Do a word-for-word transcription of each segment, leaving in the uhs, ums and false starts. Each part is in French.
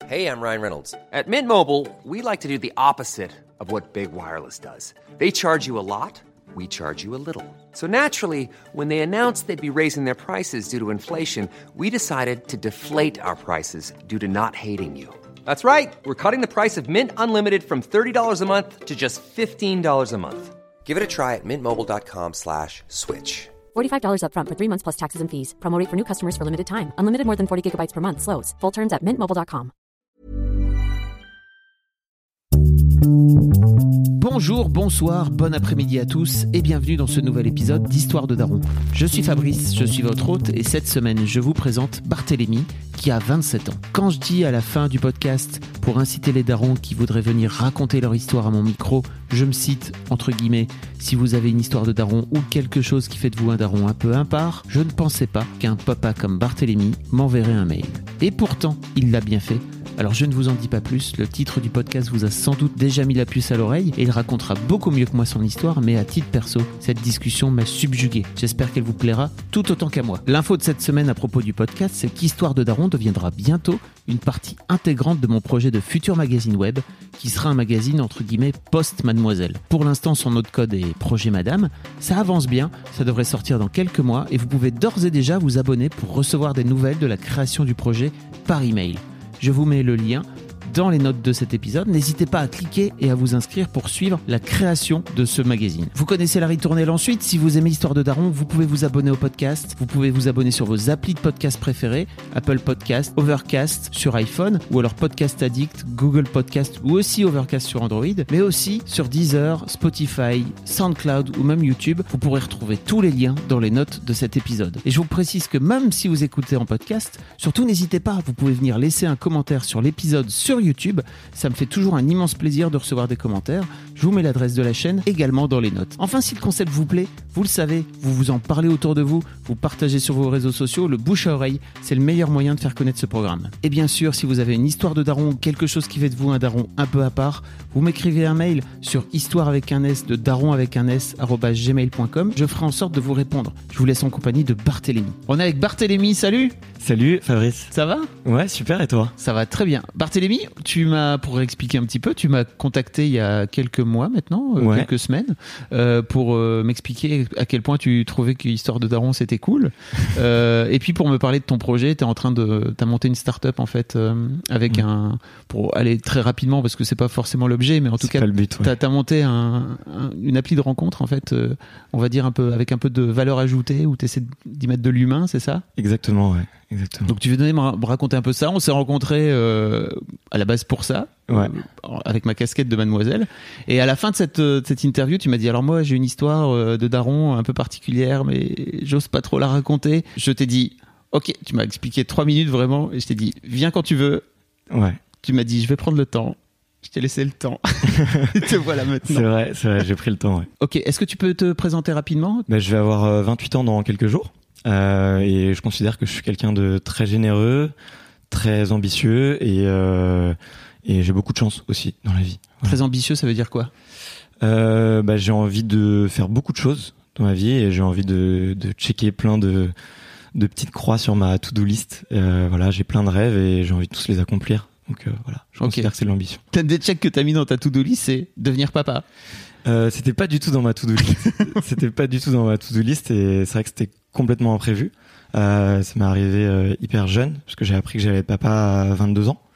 Hey, I'm Ryan Reynolds. At Mint Mobile, we like to do the opposite of what Big Wireless does. They charge you a lot, we charge you a little. So naturally, when they announced they'd be raising their prices due to inflation, we decided to deflate our prices due to not hating you. That's right. We're cutting the price of Mint Unlimited from thirty dollars a month to just fifteen dollars a month. Give it a try at mintmobile.com slash switch. forty-five dollars up front for three months plus taxes and fees. Promo rate for new customers for limited time. Unlimited more than forty gigabytes per month. Slows full terms at mint mobile dot com. Bonjour, bonsoir, bon après-midi à tous et bienvenue dans ce nouvel épisode d'Histoire de Daron. Je suis Fabrice, je suis votre hôte et cette semaine je vous présente Barthélemy qui a vingt-sept ans. Quand je dis à la fin du podcast, pour inciter les darons qui voudraient venir raconter leur histoire à mon micro, je me cite entre guillemets, si vous avez une histoire de daron ou quelque chose qui fait de vous un daron un peu impar, je ne pensais pas qu'un papa comme Barthélemy m'enverrait un mail. Et pourtant, il l'a bien fait. Alors je ne vous en dis pas plus, le titre du podcast vous a sans doute déjà mis la puce à l'oreille et il racontera beaucoup mieux que moi son histoire, mais à titre perso, cette discussion m'a subjugué. J'espère qu'elle vous plaira tout autant qu'à moi. L'info de cette semaine à propos du podcast, c'est qu'Histoire de Daron deviendra bientôt une partie intégrante de mon projet de futur magazine web, qui sera un magazine entre guillemets post-mademoiselle. Pour l'instant, son nom de code est Projet Madame, ça avance bien, ça devrait sortir dans quelques mois et vous pouvez d'ores et déjà vous abonner pour recevoir des nouvelles de la création du projet par email. Je vous mets le lien dans les notes de cet épisode. N'hésitez pas à cliquer et à vous inscrire pour suivre la création de ce magazine. Vous connaissez la ritournelle ensuite. Si vous aimez Histoire de Daron, vous pouvez vous abonner au podcast. Vous pouvez vous abonner sur vos applis de podcast préférés, Apple Podcast, Overcast sur iPhone ou alors Podcast Addict, Google Podcast ou aussi Overcast sur Android, mais aussi sur Deezer, Spotify, SoundCloud ou même YouTube. Vous pourrez retrouver tous les liens dans les notes de cet épisode. Et je vous précise que même si vous écoutez en podcast, surtout n'hésitez pas, vous pouvez venir laisser un commentaire sur l'épisode sur YouTube, ça me fait toujours un immense plaisir de recevoir des commentaires. Je vous mets l'adresse de la chaîne également dans les notes. Enfin, si le concept vous plaît, vous le savez, vous vous en parlez autour de vous, vous partagez sur vos réseaux sociaux, le bouche à oreille, c'est le meilleur moyen de faire connaître ce programme. Et bien sûr, si vous avez une histoire de daron ou quelque chose qui fait de vous un daron un peu à part, vous m'écrivez un mail sur histoire avec un S de daron avec un S arobase gmail point com. Je ferai en sorte de vous répondre. Je vous laisse en compagnie de Barthélemy. On est avec Barthélemy, salut. Salut Fabrice. Ça va ? Ouais, super, et toi ? Ça va très bien. Barthélemy, tu m'as, pour expliquer un petit peu, tu m'as contacté il y a quelques mois maintenant, euh, ouais. quelques semaines, euh, pour euh, m'expliquer à quel point tu trouvais que Histoire de Daron c'était cool. euh, et puis pour me parler de ton projet, t'es en train de, t'as monté une start-up en fait, euh, avec mmh. un, pour aller très rapidement parce que c'est pas forcément l'objet, mais en tout c'est cas, pas le but, ouais. t'as, t'as monté un, un, une appli de rencontre en fait, euh, on va dire un peu, avec un peu de valeur ajoutée où t'essaies d'y mettre de l'humain, c'est ça ? Exactement, ouais. Exactement. Donc tu veux donner, me raconter un peu ça. On s'est rencontrés euh, à la base pour ça, ouais. euh, avec ma casquette de mademoiselle. Et à la fin de cette, de cette interview, tu m'as dit alors moi j'ai une histoire euh, de daron un peu particulière, mais j'ose pas trop la raconter. Je t'ai dit ok, tu m'as expliqué trois minutes vraiment, et je t'ai dit viens quand tu veux. Ouais. Tu m'as dit je vais prendre le temps. Je t'ai laissé le temps. Et te voilà maintenant. C'est vrai, c'est vrai, j'ai pris le temps. Ouais. Ok, est-ce que tu peux te présenter rapidement ? Ben, je vais avoir euh, vingt-huit ans dans quelques jours. Euh, et je considère que je suis quelqu'un de très généreux, très ambitieux et, euh, et j'ai beaucoup de chance aussi dans la vie. Voilà. Très ambitieux, ça veut dire quoi ? euh, bah, J'ai envie de faire beaucoup de choses dans ma vie et j'ai envie de, de checker plein de, de petites croix sur ma to-do list. Euh, voilà, j'ai plein de rêves et j'ai envie de tous les accomplir. Donc euh, voilà, je considère okay. que c'est de l'ambition. T'as des checks que t'as mis dans ta to-do list, c'est devenir papa. Euh, c'était pas du tout dans ma to-do list. C'était pas du tout dans ma to-do list et c'est vrai que c'était complètement imprévu. Euh, ça m'est arrivé euh, hyper jeune parce que j'ai appris que j'allais être papa à vingt-deux ans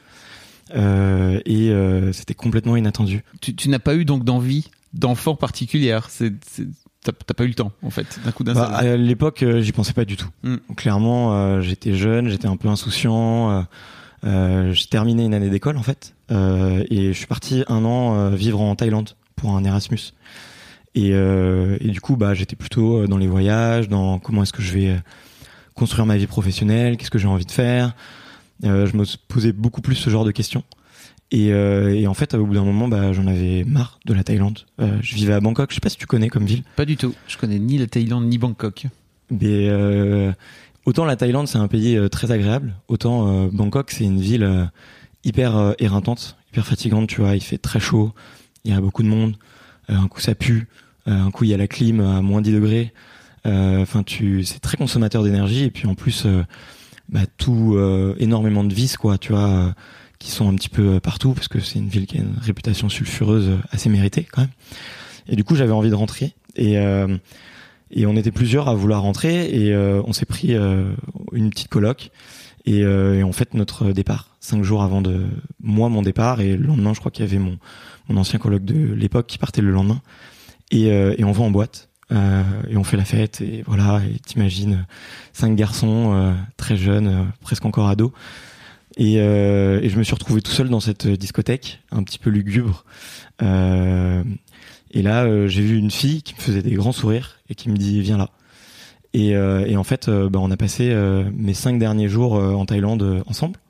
euh, et euh, c'était complètement inattendu. Tu, tu n'as pas eu donc d'envie d'enfant particulière. C'est, c'est... T'as, t'as pas eu le temps, en fait, d'un coup d'un bah, seul. À l'époque, euh, j'y pensais pas du tout. Mm. Clairement, euh, j'étais jeune, j'étais un peu insouciant. Euh, euh, j'ai terminé une année d'école, en fait, euh, et je suis parti un an euh, vivre en Thaïlande pour un Erasmus. Et, euh, et du coup, bah, j'étais plutôt dans les voyages, dans comment est-ce que je vais construire ma vie professionnelle, qu'est-ce que j'ai envie de faire. Euh, je me posais beaucoup plus ce genre de questions. Et, euh, et en fait, au bout d'un moment, bah, j'en avais marre de la Thaïlande. Euh, je vivais à Bangkok. Je sais pas si tu connais comme ville. Pas du tout. Je connais ni la Thaïlande ni Bangkok. Mais euh, autant la Thaïlande, c'est un pays euh, très agréable. Autant euh, Bangkok, c'est une ville euh, hyper euh, éreintante, hyper fatigante. Tu vois, il fait très chaud. Il y a beaucoup de monde. Euh, un coup, ça pue. Euh, un coup, il y a la clim à moins dix degrés. Enfin, euh, tu, c'est très consommateur d'énergie. Et puis en plus, euh, bah, tout euh, énormément de vices, quoi. Tu vois. Euh, qui sont un petit peu partout parce que c'est une ville qui a une réputation sulfureuse assez méritée quand même. Et du coup, j'avais envie de rentrer et euh, et on était plusieurs à vouloir rentrer et euh, on s'est pris euh, une petite coloc et, euh, et on fête notre départ cinq jours avant de moi mon départ et le lendemain, je crois qu'il y avait mon mon ancien coloc de l'époque qui partait le lendemain et euh, et on va en boîte. Euh, et on fait la fête et voilà, et t'imagines cinq garçons euh, très jeunes, euh, presque encore ados et, euh, et je me suis retrouvé tout seul dans cette discothèque un petit peu lugubre euh, et là euh, j'ai vu une fille qui me faisait des grands sourires et qui me dit viens là et, euh, et en fait euh, bah, on a passé euh, mes cinq derniers jours euh, en Thaïlande euh, ensemble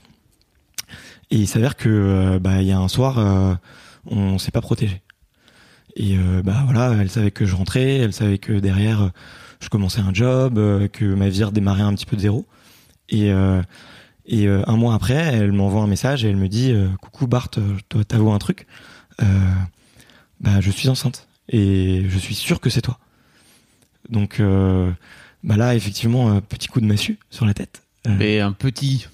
et il s'avère que euh, bah, il y a un soir euh, on s'est pas protégé. Et euh, bah voilà, elle savait que je rentrais, elle savait que derrière euh, je commençais un job, euh, que ma vie redémarrait un petit peu de zéro. Et euh, et euh, un mois après, elle m'envoie un message et elle me dit euh, coucou Bart, je dois t'avouer un truc. Euh, bah je suis enceinte et je suis sûr que c'est toi. Donc euh, bah là effectivement un petit coup de massue sur la tête. Euh... Mais un petit.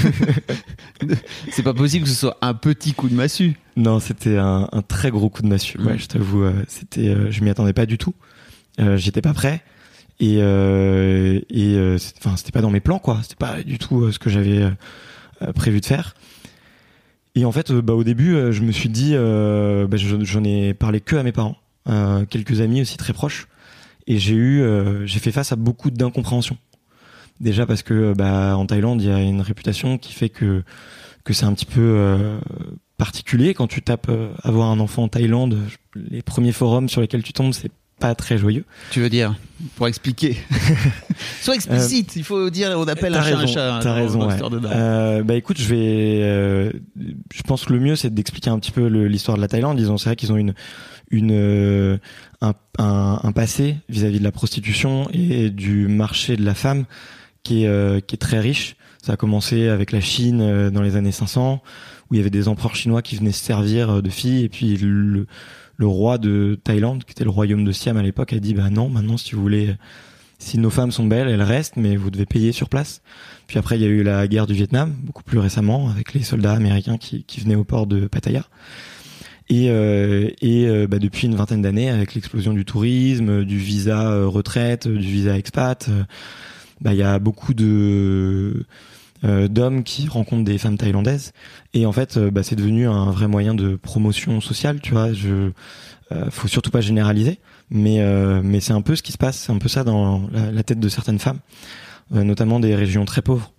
C'est pas possible que ce soit un petit coup de massue. Non, c'était un, un très gros coup de massue. Ouais, je t'avoue, euh, c'était, euh, je m'y attendais pas du tout. Euh, j'étais pas prêt et euh, et euh, enfin c'était pas dans mes plans quoi. C'était pas du tout euh, ce que j'avais euh, prévu de faire. Et en fait, euh, bah au début, euh, je me suis dit, euh, bah, je, j'en ai parlé que à mes parents, euh, quelques amis aussi très proches, et j'ai eu, euh, j'ai fait face à beaucoup d'incompréhension. Déjà parce que bah en Thaïlande il y a une réputation qui fait que que c'est un petit peu euh, particulier quand tu tapes euh, avoir un enfant en Thaïlande. Les premiers forums sur lesquels tu tombes, c'est pas très joyeux. Tu veux dire pour expliquer. Sois explicite, euh, il faut dire on appelle un chat un chat. T'as raison. Ouais. Euh, bah écoute, je vais. Euh, je pense que le mieux c'est d'expliquer un petit peu le, l'histoire de la Thaïlande. Ils ont c'est vrai qu'ils ont une une euh, un, un un passé vis-à-vis de la prostitution et du marché de la femme qui est euh, qui est très riche. Ça a commencé avec la Chine euh, dans les années cinq cents où il y avait des empereurs chinois qui venaient se servir de filles et puis le le roi de Thaïlande qui était le royaume de Siam à l'époque a dit bah non, maintenant si vous voulez si nos femmes sont belles, elles restent mais vous devez payer sur place. Puis après il y a eu la guerre du Vietnam beaucoup plus récemment avec les soldats américains qui qui venaient au port de Pattaya. Et, euh, et euh, bah, depuis une vingtaine d'années avec l'explosion du tourisme, du visa euh, retraite, du visa expat, euh, bah il y a beaucoup de euh, d'hommes qui rencontrent des femmes thaïlandaises et en fait euh, bah c'est devenu un vrai moyen de promotion sociale, tu vois. Je euh, faut surtout pas généraliser, mais euh, mais c'est un peu ce qui se passe, c'est un peu ça dans la, la tête de certaines femmes, euh, notamment des régions très pauvres.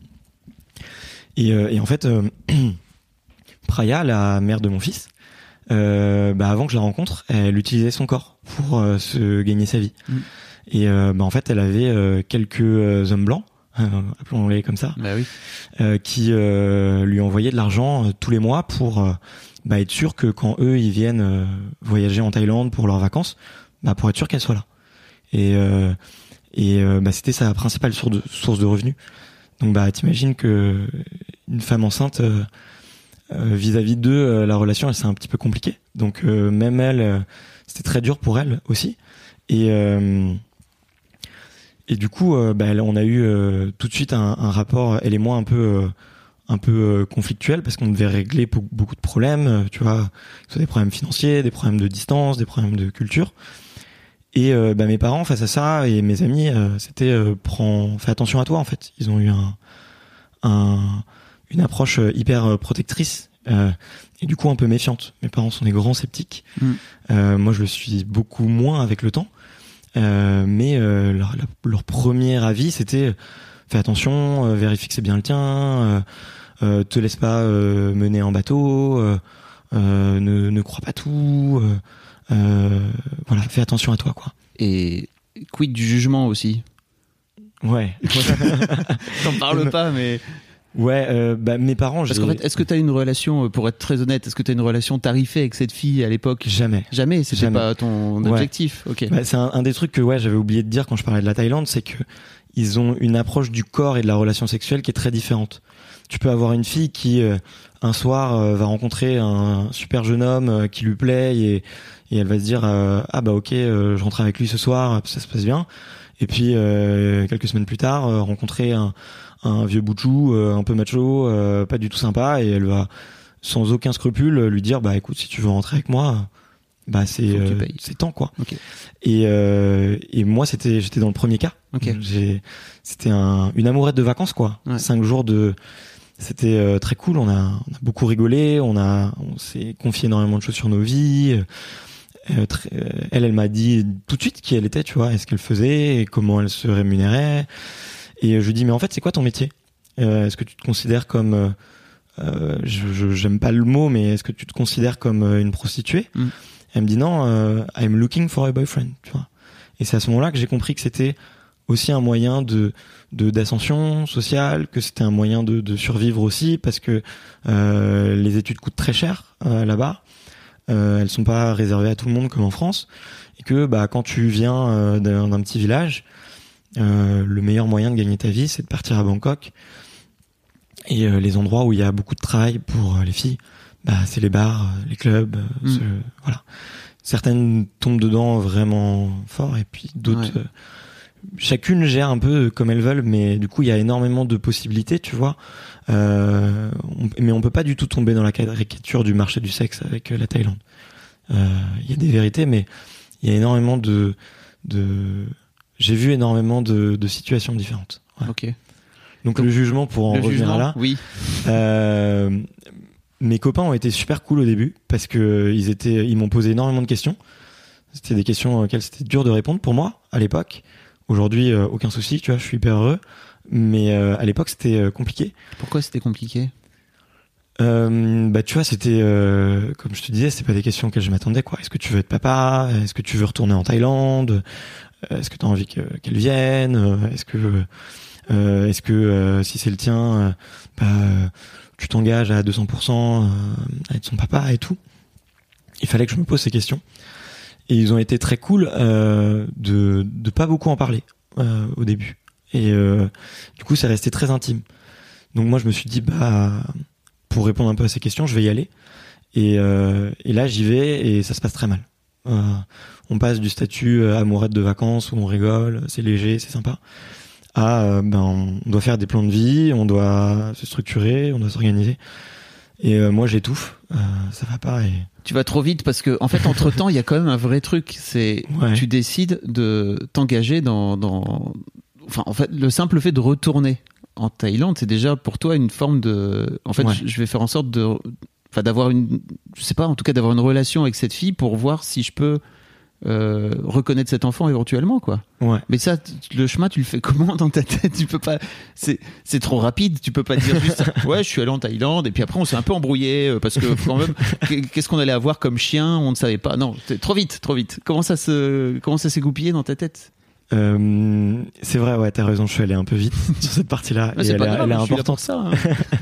Et euh, et en fait euh, Praya, la mère de mon fils, euh, bah avant que je la rencontre, elle utilisait son corps pour euh, se gagner sa vie. Mmh. Et euh, bah en fait, elle avait euh, quelques euh, hommes blancs, euh, appelons-les comme ça, bah oui. euh, qui euh, lui envoyaient de l'argent euh, tous les mois pour euh, bah, être sûr que quand eux ils viennent euh, voyager en Thaïlande pour leurs vacances, bah pour être sûr qu'elle soit là. Et euh, et euh, bah c'était sa principale source de source de revenus. Donc bah t'imagines que une femme enceinte euh, euh, vis-à-vis d'eux, euh, la relation elle c'est un petit peu compliquée. Donc euh, même elle, euh, c'était très dur pour elle aussi. Et euh, Et du coup, euh, bah, on a eu euh, tout de suite un, un rapport, elle et moi, un peu, euh, un peu euh, conflictuel parce qu'on devait régler beaucoup, beaucoup de problèmes, euh, tu vois, que ce soit des problèmes financiers, des problèmes de distance, des problèmes de culture. Et euh, bah, mes parents, face à ça, et mes amis, euh, c'était euh, prends, fais attention à toi en fait. Ils ont eu un, un une approche hyper protectrice euh, et du coup un peu méfiante. Mes parents sont des grands sceptiques. Mm. Euh, moi, je le suis beaucoup moins avec le temps. Euh, mais euh, leur, leur premier avis c'était fais attention, euh, vérifie que c'est bien le tien, euh, euh, te laisse pas euh, mener en bateau, euh, euh, ne, ne crois pas tout, euh, euh, voilà, fais attention à toi quoi. Et quid du jugement aussi. Ouais. T'en parles pas mais. Ouais, euh, bah mes parents. Parce qu'en fait, est-ce que t'as une relation, pour être très honnête, est-ce que t'as une relation tarifée avec cette fille à l'époque ? Jamais. Jamais, c'était Jamais. pas ton objectif. Ouais. Ok. Bah, c'est un, un des trucs que ouais j'avais oublié de dire quand je parlais de la Thaïlande, c'est que ils ont une approche du corps et de la relation sexuelle qui est très différente. Tu peux avoir une fille qui euh, un soir euh, va rencontrer un super jeune homme euh, qui lui plaît et, et elle va se dire euh, ah bah ok euh, je rentre avec lui ce soir, ça se passe bien. Et puis euh, quelques semaines plus tard, euh, rencontrer un, un vieux boutchou, euh, un peu macho, euh, pas du tout sympa, et elle va sans aucun scrupule lui dire bah écoute, si tu veux rentrer avec moi, bah c'est euh, c'est temps quoi. Okay. Et euh, et moi c'était j'étais dans le premier cas. Okay. J'ai c'était un une amourette de vacances quoi. Ouais. Cinq jours de c'était euh, très cool. On a on a beaucoup rigolé. On a on s'est confié énormément de choses sur nos vies. Euh, très, euh, elle elle m'a dit tout de suite qui elle était, tu vois, et ce qu'elle faisait et comment elle se rémunérait. Et je lui dis mais en fait c'est quoi ton métier? euh, Est-ce que tu te considères comme euh, euh, je, je j'aime pas le mot mais est-ce que tu te considères comme euh, une prostituée? mm. Elle me dit non, euh, I'm looking for a boyfriend, tu vois. Et c'est à ce moment-là que j'ai compris que c'était aussi un moyen de, de d'ascension sociale, que c'était un moyen de, de survivre aussi, parce que euh, les études coûtent très cher euh, là-bas. Euh, elles sont pas réservées à tout le monde comme en France, et que bah quand tu viens euh, d'un, d'un petit village, euh, le meilleur moyen de gagner ta vie, c'est de partir à Bangkok. Et euh, les endroits où il y a beaucoup de travail pour euh, les filles, bah c'est les bars, les clubs, mmh. ce, voilà. Certaines tombent dedans vraiment fort et puis d'autres ouais. euh, chacune gère un peu comme elles veulent, mais du coup il y a énormément de possibilités, tu vois. Euh, on, mais on peut pas du tout tomber dans la caricature du marché du sexe avec euh, la Thaïlande. Il euh, y a des vérités, mais il y a énormément de de j'ai vu énormément de, de situations différentes. Ouais. Ok. Donc, Donc le jugement pour en revenir jugement, là. Oui. Euh, Mes copains ont été super cool au début parce que ils étaient, ils m'ont posé énormément de questions. C'était des questions auxquelles c'était dur de répondre pour moi à l'époque. Aujourd'hui, euh, aucun souci, tu vois, je suis hyper heureux. Mais euh, à l'époque, c'était euh, compliqué. Pourquoi c'était compliqué? euh, Bah, tu vois, c'était euh, comme je te disais, c'est pas des questions auxquelles je m'attendais, quoi. Est-ce que tu veux être papa? Est-ce que tu veux retourner en Thaïlande? Est-ce que tu as envie que, qu'elle vienne? Est-ce que, euh, est-ce que euh, si c'est le tien, euh, bah tu t'engages à deux cents pour cent à être son papa et tout. Il fallait que je me pose ces questions. Et ils ont été très cool euh, de de pas beaucoup en parler euh, au début. Et euh, du coup, c'est resté très intime. Donc moi, je me suis dit, bah, pour répondre un peu à ces questions, je vais y aller. Et, euh, et là, j'y vais et ça se passe très mal. Euh, on passe du statut euh, amourette de vacances où on rigole, c'est léger, c'est sympa, à euh, ben on doit faire des plans de vie, on doit se structurer, on doit s'organiser. Et euh, moi j'étouffe, euh, ça va pas. Et tu vas trop vite parce que en fait entre temps il y a quand même un vrai truc, c'est ouais. Tu décides de t'engager dans dans enfin en fait le simple fait de retourner en Thaïlande, c'est déjà pour toi une forme de en fait ouais. je vais faire en sorte de enfin d'avoir une je sais pas en tout cas d'avoir une relation avec cette fille pour voir si je peux Euh, reconnaître cet enfant éventuellement quoi. Ouais. Mais ça t- le chemin tu le fais comment dans ta tête? Tu peux pas c'est c'est trop rapide, tu peux pas dire juste ouais, je suis allé en Thaïlande et puis après on s'est un peu embrouillé parce que quand même qu'est-ce qu'on allait avoir comme chien, on ne savait pas. Non, c'est trop vite, trop vite. Comment ça se comment ça s'est goupillé dans ta tête? Euh, c'est vrai, ouais, t'as raison, je suis allé un peu vite sur cette partie-là. Mais et c'est elle, pas est, grave, elle est je suis importante. là pour ça. Hein.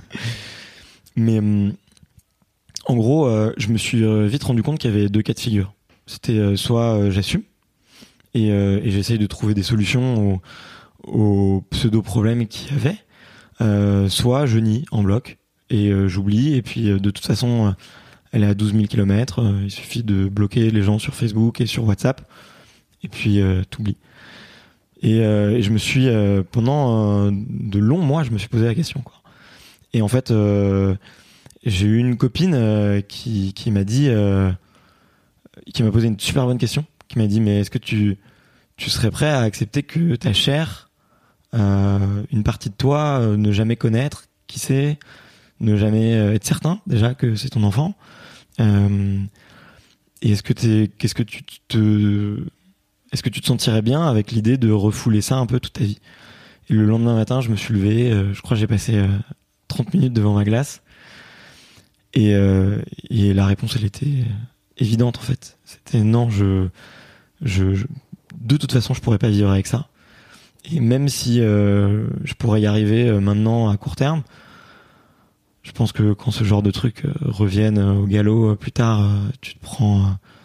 Mais euh, en gros, euh, je me suis vite rendu compte qu'il y avait deux cas de figure. C'était euh, soit euh, j'assume et, euh, et j'essaye de trouver des solutions aux, aux pseudo-problèmes qu'il y avait, euh, soit je nie en bloc et euh, j'oublie et puis euh, de toute façon euh, elle est à douze mille kilomètres, euh, il suffit de bloquer les gens sur Facebook et sur WhatsApp et puis euh, t'oublies. Et, euh, et je me suis euh, pendant euh, de longs mois je me suis posé la question quoi. Et en fait euh, j'ai eu une copine euh, qui, qui m'a dit euh, qui m'a posé une super bonne question, qui m'a dit mais est-ce que tu tu serais prêt à accepter que ta chair, euh, une partie de toi, euh, ne jamais connaître qui c'est, ne jamais euh, être certain déjà que c'est ton enfant, euh, et est-ce que t'es, qu'est-ce que tu te, est-ce que tu te sentirais bien avec l'idée de refouler ça un peu toute ta vie? Et le lendemain matin, je me suis levé, euh, je crois que j'ai passé euh, trente minutes devant ma glace, et euh, et la réponse elle était évidente en fait. C'était non, je, je, je, de toute façon, je pourrais pas vivre avec ça. Et même si euh, je pourrais y arriver euh, maintenant à court terme, je pense que quand ce genre de trucs euh, reviennent euh, au galop euh, plus tard, euh, tu te prends. Euh,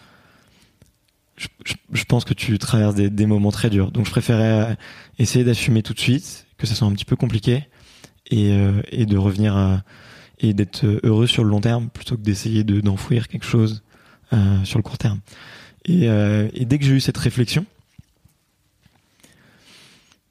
je, je, je pense que tu traverses des, des moments très durs. Donc, je préférais euh, essayer d'assumer tout de suite, que ça soit un petit peu compliqué, et, euh, et de revenir à, et d'être heureux sur le long terme plutôt que d'essayer de, d'enfouir quelque chose. Euh, sur le court terme. Et, euh, et dès que j'ai eu cette réflexion,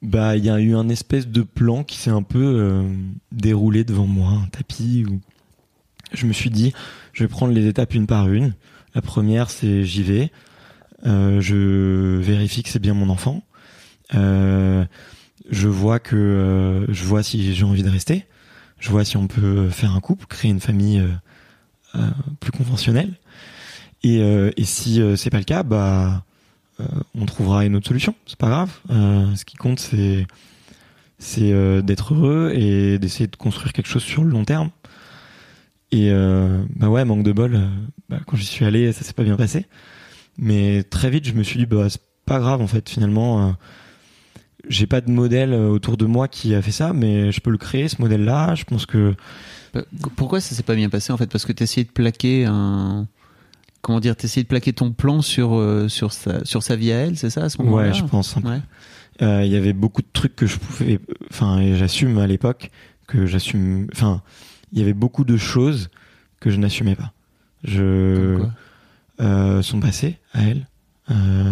Bah, il y a eu un espèce de plan qui s'est un peu euh, déroulé devant moi, un tapis où je me suis dit, je vais prendre les étapes une par une. La première, c'est j'y vais, euh, je vérifie que c'est bien mon enfant, euh, je vois que euh, je vois si j'ai envie de rester, je vois si on peut faire un couple, créer une famille euh, euh, plus conventionnelle, et, euh, et si euh, c'est pas le cas, bah euh, on trouvera une autre solution. C'est pas grave. Euh, ce qui compte, c'est c'est euh, d'être heureux et d'essayer de construire quelque chose sur le long terme. Et euh, bah ouais, manque de bol. Euh, bah, quand j'y suis allé, ça s'est pas bien passé. Mais très vite, je me suis dit, bah c'est pas grave en fait. Finalement, euh, j'ai pas de modèle autour de moi qui a fait ça, mais je peux le créer ce modèle-là. Je pense que. Pourquoi ça s'est pas bien passé en fait? Parce que t'essayais de plaquer un. Comment dire, t'essayais de plaquer ton plan sur euh, sur sa sur sa vie à elle, c'est ça à ce moment-là? Ouais, je pense. Il ouais. euh, y avait beaucoup de trucs que je pouvais, enfin, et j'assume à l'époque que j'assume, enfin, il y avait beaucoup de choses que je n'assumais pas. Je, euh, son passé à elle. Euh,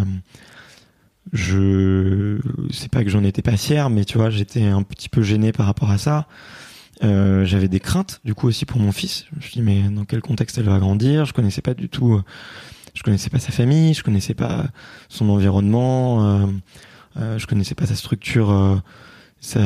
je, c'est pas que j'en étais pas fier, mais tu vois, j'étais un petit peu gêné par rapport à ça. Euh, j'avais des craintes du coup aussi pour mon fils. Je me suis dit mais dans quel contexte elle va grandir? Je connaissais pas du tout, je connaissais pas sa famille, je connaissais pas son environnement, euh, euh, je connaissais pas sa structure. Euh, ça,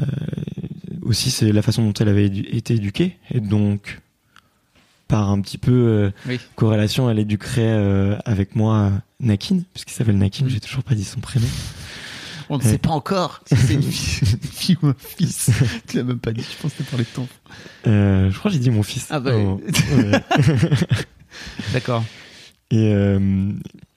aussi c'est la façon dont elle avait édu- été éduquée et donc par un petit peu euh, oui. corrélation elle éduquerait euh, avec moi Nakin puisqu'il s'appelle Nakin. Mmh. J'ai toujours pas dit son prénom. On ne sait pas encore si c'est une fille, une fille ou un fils. Tu l'as même pas dit, je pense que t'as parlé de ton. Euh, je crois que j'ai dit mon fils. Ah bah oh. ouais. D'accord. Et, euh,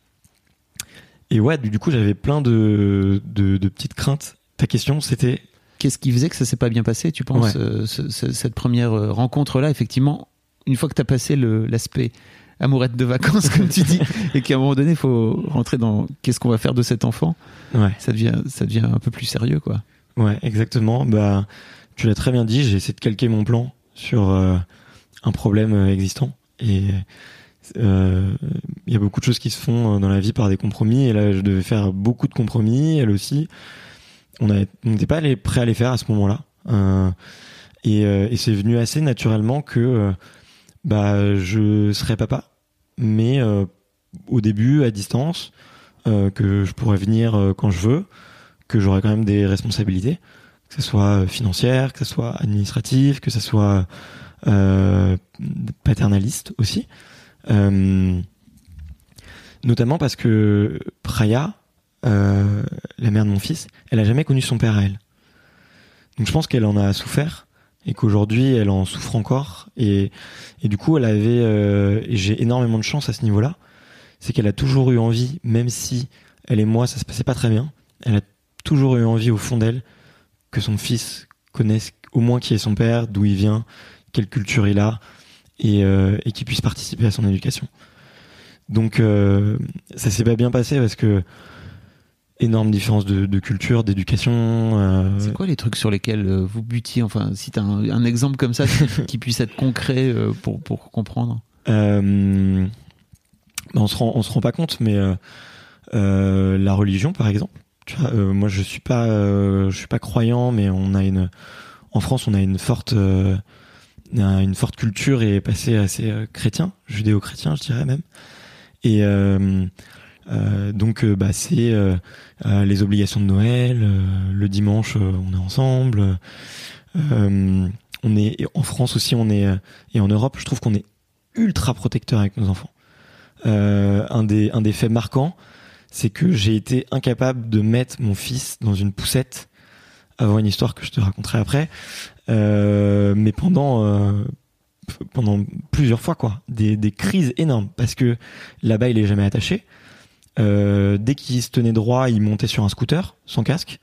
et ouais, du coup, j'avais plein de, de, de petites craintes. Ta question, c'était... Qu'est-ce qui faisait que ça s'est pas bien passé, tu penses, ouais. euh, ce, ce, cette première rencontre-là, effectivement, une fois que t'as passé le, l'aspect amourette de vacances, comme tu dis, et qu'à un moment donné, il faut rentrer dans qu'est-ce qu'on va faire de cet enfant. Ouais. Ça devient, ça devient un peu plus sérieux, quoi. Ouais, exactement. Bah, tu l'as très bien dit. J'ai essayé de calquer mon plan sur euh, un problème existant. Et il euh, y a beaucoup de choses qui se font dans la vie par des compromis. Et là, je devais faire beaucoup de compromis. Elle aussi. On n'était pas allé, prêt à les faire à ce moment-là. Euh, et, euh, et c'est venu assez naturellement que euh, bah, je serais papa. Mais euh, au début, à distance, euh, que je pourrais venir euh, quand je veux, que j'aurais quand même des responsabilités, que ce soit financière, que ce soit administrative, que ce soit euh, paternaliste aussi. Euh, notamment parce que Praya, euh, la mère de mon fils, elle a jamais connu son père à elle. Donc je pense qu'elle en a souffert et qu'aujourd'hui elle en souffre encore. Et, et du coup, elle avait, euh, et j'ai énormément de chance à ce niveau-là, c'est qu'elle a toujours eu envie, même si elle et moi ça se passait pas très bien, elle a toujours eu envie au fond d'elle que son fils connaisse au moins qui est son père, d'où il vient, quelle culture il a, et, euh, et qu'il puisse participer à son éducation. Donc euh, ça s'est pas bien passé parce que énorme différence de, de culture, d'éducation. Euh... C'est quoi les trucs sur lesquels vous butiez? Enfin, si t'as un, un exemple comme ça qui, qui puisse être concret euh, pour pour comprendre. Euh... On se rend on se rend pas compte, mais euh, euh, la religion, par exemple. Tu vois, euh, moi, je suis pas euh, je suis pas croyant, mais on a une en France, on a une forte euh, une forte culture et passé assez euh, chrétien, judéo-chrétien, je dirais même. Et euh, Euh, donc euh, bah c'est euh, euh, les obligations de Noël, euh, le dimanche euh, on est ensemble, euh, on est en France aussi, on est et en Europe je trouve qu'on est ultra protecteur avec nos enfants. Euh, un des un des faits marquants, c'est que j'ai été incapable de mettre mon fils dans une poussette avant une histoire que je te raconterai après, euh, mais pendant euh, pendant plusieurs fois quoi, des des crises énormes parce que là-bas il est jamais attaché. Euh, dès qu'il se tenait droit, il montait sur un scooter sans casque,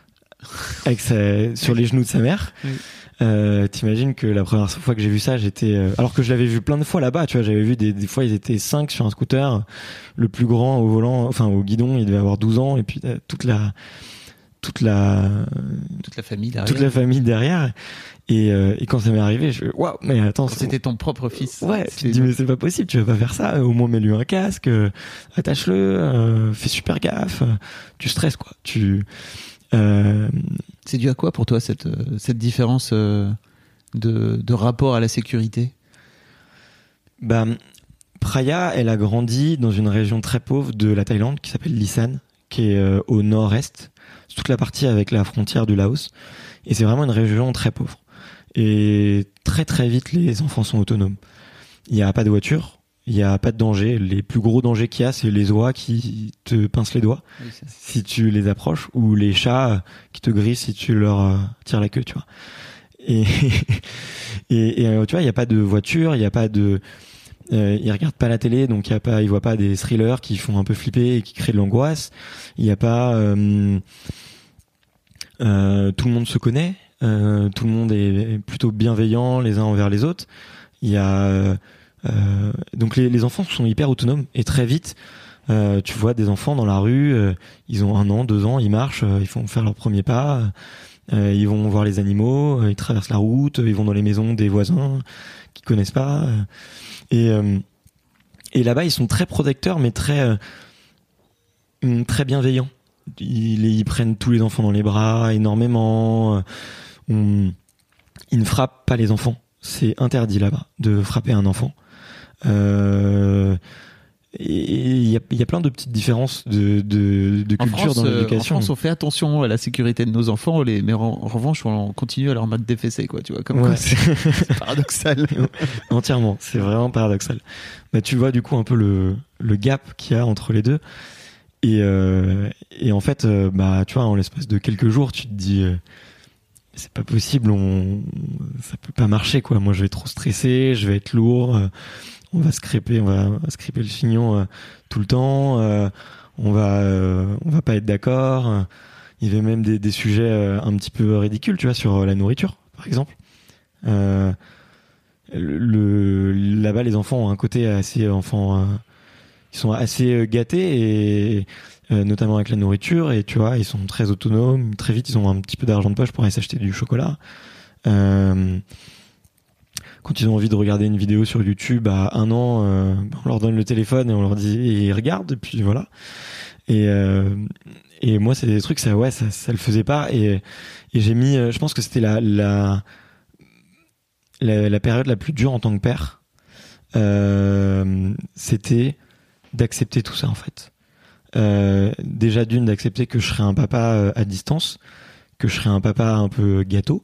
avec sa, sur les genoux de sa mère. Oui. Euh, t'imagines que la première fois que j'ai vu ça, j'étais, euh, alors que je l'avais vu plein de fois là-bas, tu vois, j'avais vu des, des fois ils étaient cinq sur un scooter, le plus grand au volant, enfin au guidon, il devait avoir douze ans, et puis euh, toute la, toute la, toute la famille derrière. Toute la famille derrière. Et, euh, et quand ça m'est arrivé, je waouh, mais attends, quand c'était ton propre fils. Ouais, tu te dis mais c'est pas possible, tu vas pas faire ça. Au moins mets-lui un casque, euh, attache-le, euh, fais super gaffe. Euh, tu stresses quoi. Tu Euh, c'est dû à quoi pour toi cette cette différence euh, de de rapport à la sécurité? Bah, Praya, elle a grandi dans une région très pauvre de la Thaïlande qui s'appelle Lisan, qui est euh, au nord-est, c'est toute la partie avec la frontière du Laos, et c'est vraiment une région très pauvre. Et très très vite, les enfants sont autonomes. Il n'y a pas de voiture, il n'y a pas de danger. Les plus gros dangers qu'il y a, c'est les oies qui te pincent les doigts oui, si tu les approches, ou les chats qui te grillent si tu leur euh, tires la queue, tu vois. Et, et, et euh, tu vois, il n'y a pas de voiture, il n'y a pas de... Euh, ils regardent pas la télé, donc il y a pas, ils voient pas des thrillers qui font un peu flipper et qui créent de l'angoisse. Il y a pas... Euh, euh, tout le monde se connaît. Euh, tout le monde est plutôt bienveillant les uns envers les autres. Il y a euh, euh, donc les, les enfants sont hyper autonomes et très vite euh, tu vois des enfants dans la rue, euh, ils ont un an, deux ans, ils marchent, euh, ils font faire leurs premiers pas, euh, ils vont voir les animaux, euh, ils traversent la route, ils vont dans les maisons des voisins qu'ils connaissent pas euh, et euh, et là-bas ils sont très protecteurs mais très euh, très bienveillants. Ils, ils prennent tous les enfants dans les bras énormément. euh, On, ils ne frappent pas les enfants. C'est interdit là-bas de frapper un enfant. Euh, et il y a, y a plein de petites différences de, de, de culture France, dans l'éducation. En France, on fait attention à la sécurité de nos enfants, les, mais en, en revanche, on continue à leur mettre des fessées, quoi. Tu vois, comme ouais. quoi, c'est, c'est paradoxal. Entièrement, c'est vraiment paradoxal. Bah, tu vois du coup un peu le, le gap qu'il y a entre les deux. Et, euh, et en fait, euh, bah, tu vois, en l'espace de quelques jours, tu te dis. Euh, c'est pas possible, on, ça peut pas marcher quoi. Moi je vais être trop stressé, je vais être lourd, euh, on va scraper, on va, on va scraper le chignon euh, tout le temps, euh, on va, euh, on va pas être d'accord. Euh, il y avait même des, des sujets euh, un petit peu ridicules, tu vois, sur la nourriture par exemple. Euh, le, le, là-bas les enfants ont un côté assez enfants, euh, ils sont assez gâtés et Euh, notamment avec la nourriture, et tu vois ils sont très autonomes, très vite ils ont un petit peu d'argent de poche pour aller s'acheter du chocolat. Euh, quand ils ont envie de regarder une vidéo sur YouTube à un an, euh, on leur donne le téléphone et on leur dit et ils regardent, et puis voilà. Et euh, et moi c'est des trucs ça ouais ça ça le faisait pas, et et j'ai mis, je pense que c'était la la la, la période la plus dure en tant que père. Euh, c'était d'accepter tout ça en fait. Euh, déjà d'une d'accepter que je serais un papa euh, à distance, que je serais un papa un peu gâteau,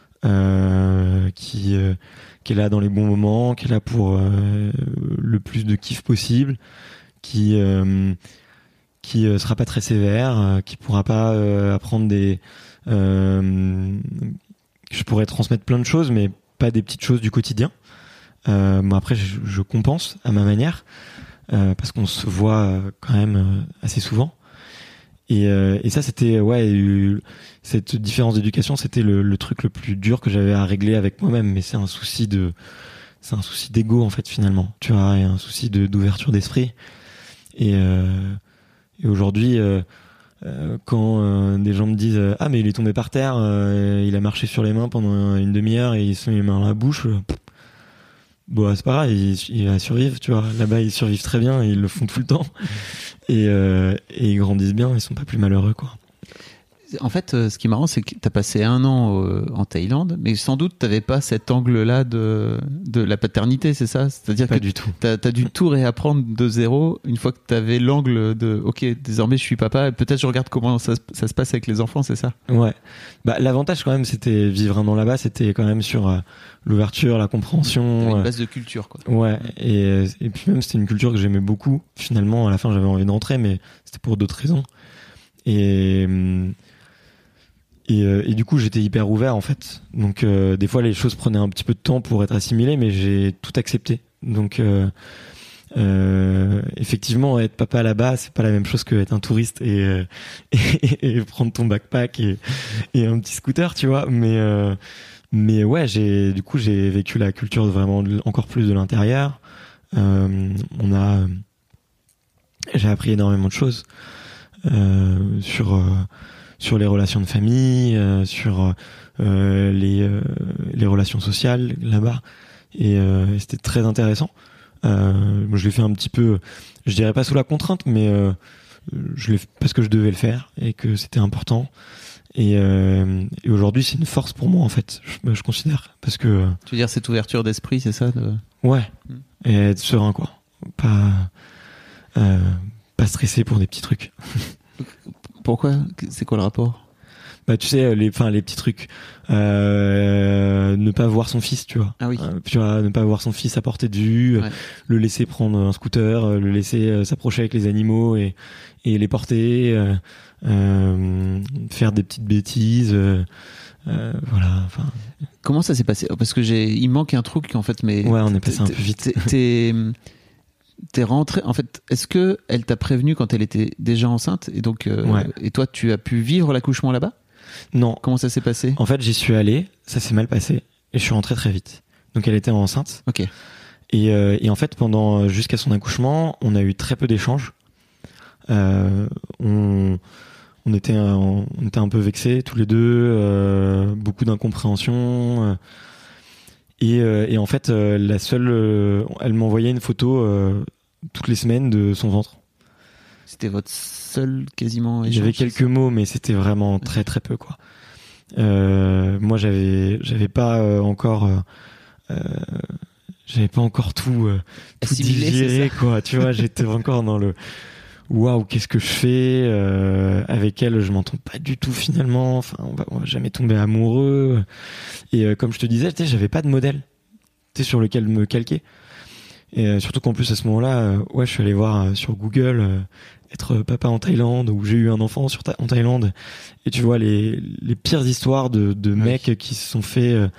euh, qui euh, qui est là dans les bons moments, qui est là pour euh, le plus de kiff possible, qui euh, qui euh, sera pas très sévère, euh, qui pourra pas euh, apprendre des euh, je pourrais transmettre plein de choses mais pas des petites choses du quotidien. Euh, bon après je, je compense à ma manière. Euh, parce qu'on se voit euh, quand même euh, assez souvent, et, euh, et ça c'était ouais eu, cette différence d'éducation c'était le, le truc le plus dur que j'avais à régler avec moi-même, mais c'est un souci de c'est un souci d'ego en fait finalement, tu vois, et un souci de d'ouverture d'esprit, et, euh, et aujourd'hui euh, euh, quand euh, des gens me disent euh, ah mais il est tombé par terre, euh, il a marché sur les mains pendant une demi-heure et il se met les mains dans la bouche, euh, bon c'est pas grave, ils, ils va survivre, tu vois, là-bas ils survivent très bien et ils le font tout le temps, et, euh, et ils grandissent bien, ils sont pas plus malheureux quoi. En fait, euh, ce qui est marrant, c'est que tu as passé un an euh, en Thaïlande, mais sans doute tu n'avais pas cet angle-là de, de la paternité, c'est ça? C'est-à-dire pas que du tout. Tu as dû tout réapprendre de zéro une fois que tu avais l'angle de ok, désormais je suis papa, et peut-être je regarde comment ça, ça se passe avec les enfants, c'est ça? Ouais. Bah, l'avantage quand même, c'était vivre un an là-bas, c'était quand même sur euh, l'ouverture, la compréhension. Une euh, base de culture, quoi. Ouais. Et, et puis même, c'était une culture que j'aimais beaucoup. Finalement, à la fin, j'avais envie d'entrer, mais c'était pour d'autres raisons. Et. Et, euh, et du coup j'étais hyper ouvert en fait, donc euh, des fois les choses prenaient un petit peu de temps pour être assimilées, mais j'ai tout accepté. Donc euh, euh, effectivement être papa là-bas c'est pas la même chose que être un touriste et, euh, et, et prendre ton backpack et, et un petit scooter, tu vois, mais euh, mais ouais j'ai du coup j'ai vécu la culture vraiment encore plus de l'intérieur. Euh, on a j'ai appris énormément de choses euh, sur euh, sur les relations de famille, euh, sur euh, les euh, les relations sociales là-bas, et, euh, et c'était très intéressant. Euh, je l'ai fait un petit peu, je dirais pas sous la contrainte, mais euh, je l'ai parce que je devais le faire et que c'était important. Et, euh, et aujourd'hui, c'est une force pour moi en fait. Je, je considère parce que. Tu veux dire cette ouverture d'esprit, c'est ça de... Ouais. Mm. Et être serein quoi. Pas euh, pas stressé pour des petits trucs. Pourquoi ? C'est quoi le rapport ? Bah tu sais les enfin les petits trucs euh, ne pas voir son fils tu vois ah oui euh, tu vois ne pas voir son fils à portée de vue ouais. Le laisser prendre un scooter, le laisser euh, s'approcher avec les animaux et et les porter euh, euh, faire des petites bêtises euh, euh, voilà enfin comment ça s'est passé parce que j'ai il manque un truc en fait mais ouais on est passé un peu vite t'es, t'es T'es rentré, en fait, est-ce que elle t'a prévenu quand elle était déjà enceinte et donc euh, ouais. et toi tu as pu vivre l'accouchement là-bas ? Non. Comment ça s'est passé ? En fait, j'y suis allé, ça s'est mal passé et je suis rentré très vite. Donc elle était enceinte. Ok. Et, euh, et en fait, pendant jusqu'à son accouchement, on a eu très peu d'échanges. Euh, on, on était, on était un peu vexés tous les deux, euh, beaucoup d'incompréhension. Euh, et, euh, et en fait, euh, la seule, euh, elle m'envoyait une photo euh, toutes les semaines de son ventre. C'était votre seul quasiment échange. Il y avait quelques mots, mais c'était vraiment très très peu quoi. Euh, moi, j'avais, j'avais pas euh, encore. Euh, euh, J'avais pas encore tout, euh, tout digéré, quoi. Tu vois, j'étais encore dans le waouh, qu'est-ce que je fais euh, avec elle. Je m'entends pas du tout finalement. Enfin, on va, on va jamais tomber amoureux. Et euh, comme je te disais, tu sais, j'avais pas de modèle, tu sais, sur lequel me calquer. Et euh, surtout qu'en plus à ce moment-là, euh, ouais, je suis allé voir euh, sur Google euh, être papa en Thaïlande où j'ai eu un enfant sur ta- en Thaïlande. Et tu vois les les pires histoires de de oui. mecs qui se sont fait euh,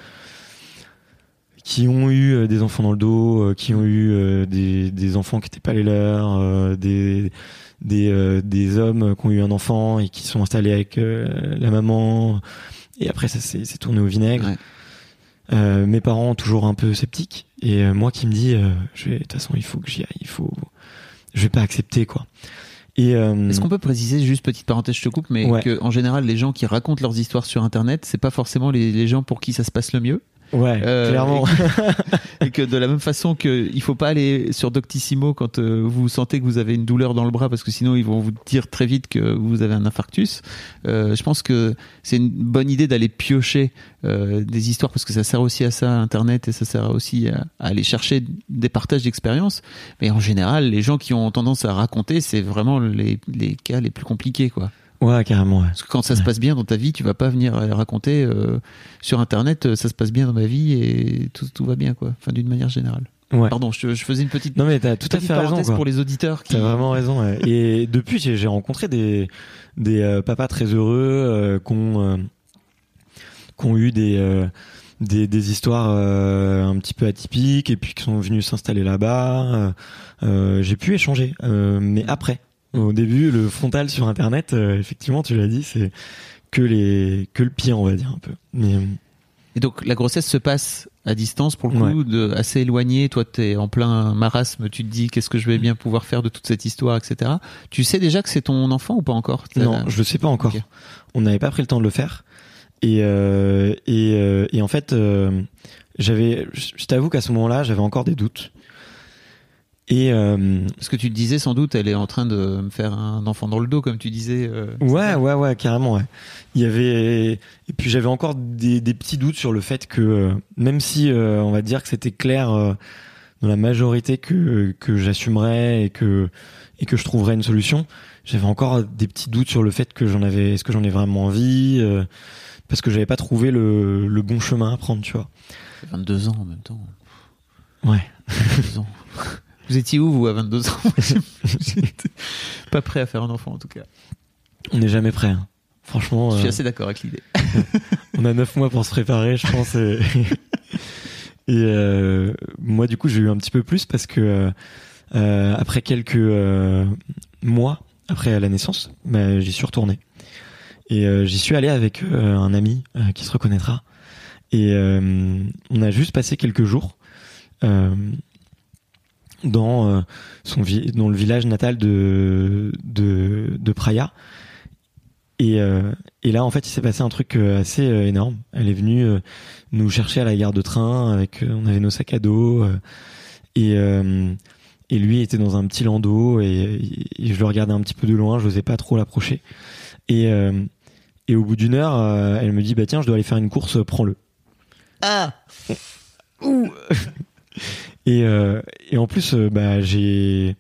qui ont eu euh, des enfants dans le dos, euh, qui ont eu euh, des des enfants qui étaient pas les leurs, euh, des des euh, des hommes qui ont eu un enfant et qui sont installés avec euh, la maman. Et après ça s'est c'est tourné au vinaigre. Ouais. Euh, mes parents toujours un peu sceptiques et euh, moi qui me dis euh, je vais de toute façon il faut que j'y aille, il faut je vais pas accepter quoi. Et euh, est-ce qu'on peut préciser, juste petite parenthèse, je te coupe, mais ouais. que en général les gens qui racontent leurs histoires sur internet, c'est pas forcément les, les gens pour qui ça se passe le mieux. Ouais, euh, clairement. Et que, et que de la même façon que il faut pas aller sur Doctissimo quand euh, vous sentez que vous avez une douleur dans le bras parce que sinon ils vont vous dire très vite que vous avez un infarctus. Euh, je pense que c'est une bonne idée d'aller piocher euh, des histoires parce que ça sert aussi à ça, Internet, et ça sert aussi à, à aller chercher des partages d'expériences. Mais en général, les gens qui ont tendance à raconter, c'est vraiment les, les cas les plus compliqués, quoi. Ouais, carrément. Ouais. Parce que quand ça ouais. se passe bien dans ta vie, tu vas pas venir raconter euh, sur Internet, ça se passe bien dans ma vie et tout, tout va bien, quoi. Enfin, d'une manière générale. Ouais. Pardon, je, je faisais une petite. Non mais t'as tout à fait raison. Quoi. Pour les auditeurs. Qui... T'as vraiment raison. Ouais. Et depuis, j'ai, j'ai rencontré des des euh, papas très heureux euh, qui ont euh, qui ont eu des euh, des des histoires euh, un petit peu atypiques et puis qui sont venus s'installer là-bas. Euh, j'ai pu échanger, euh, mais après. Au début, le frontal sur Internet, euh, effectivement, tu l'as dit, c'est que les que le pire, on va dire un peu. Mais, euh... Et donc la grossesse se passe à distance pour le coup, ouais. de, assez éloigné. Toi, t'es en plein marasme. Tu te dis qu'est-ce que je vais bien pouvoir faire de toute cette histoire, et cetera. Tu sais déjà que c'est ton enfant ou pas encore ? T'as... Non, je le sais pas encore. Okay. On n'avait pas pris le temps de le faire. Et euh, et euh, et en fait, euh, j'avais, je t'avoue qu'à ce moment-là, j'avais encore des doutes. Et euh, parce que tu te disais sans doute, elle est en train de me faire un enfant dans le dos, comme tu disais. Euh, ouais, ouais, ouais, carrément. Ouais. Il y avait, et puis j'avais encore des, des petits doutes sur le fait que, euh, même si euh, on va dire que c'était clair euh, dans la majorité que que j'assumerais et que et que je trouverais une solution, j'avais encore des petits doutes sur le fait que j'en avais, est-ce que j'en ai vraiment envie, euh, parce que j'avais pas trouvé le le bon chemin à prendre, tu vois. vingt-deux ans en même temps. Ouais. vingt-deux ans. Vous étiez où, vous, à vingt-deux ans ? J'étais pas prêt à faire un enfant, en tout cas. On n'est jamais prêt. Hein. Franchement. Je suis euh... assez d'accord avec l'idée. On a neuf mois pour se préparer, je pense. Et, et euh, moi, du coup, j'ai eu un petit peu plus parce que euh, après quelques euh, mois après la naissance, bah, j'y suis retourné. Et euh, j'y suis allé avec euh, un ami euh, qui se reconnaîtra. Et euh, on a juste passé quelques jours. Euh, dans euh, son vi- dans le village natal de de de Praia et euh, et là en fait il s'est passé un truc assez euh, énorme. Elle est venue euh, nous chercher à la gare de train avec euh, on avait nos sacs à dos euh, et euh, Et lui était dans un petit landau et, et je le regardais un petit peu de loin, je n'osais pas trop l'approcher. Et, euh, et au bout d'une heure, euh, elle me dit bah tiens, je dois aller faire une course, prends-le. Ah. Ouh. et, euh, et en plus, euh, bah j'ai.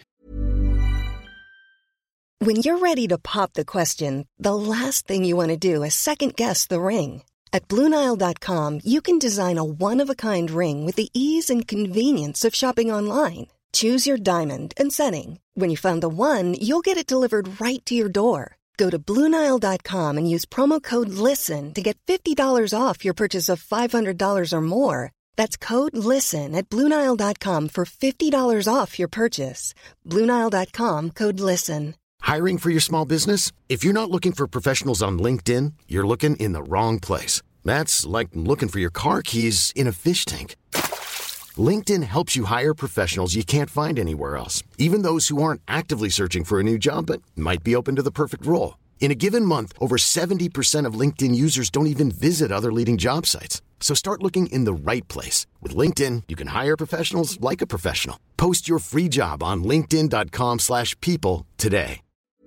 When you're ready to pop the question, the last thing you want to do is second guess the ring. At Blue Nile dot com, you can design a one-of-a-kind ring with the ease and convenience of shopping online. Choose your diamond and setting. When you find the one, you'll get it delivered right to your door. Go to Blue Nile dot com and use promo code LISTEN to get fifty dollars off your purchase of five hundred dollars or more. That's code LISTEN at Blue Nile dot com for fifty dollars off your purchase. Blue Nile dot com, code LISTEN. Hiring for your small business? If you're not looking for professionals on LinkedIn, you're looking in the wrong place. That's like looking for your car keys in a fish tank. LinkedIn helps you hire professionals you can't find anywhere else, even those who aren't actively searching for a new job but might be open to the perfect role. In a given month, over seventy percent of LinkedIn users don't even visit other leading job sites. So start looking in the right place. With LinkedIn, you can hire professionals like a professional. Post your free job on linkedin dot com slash people today.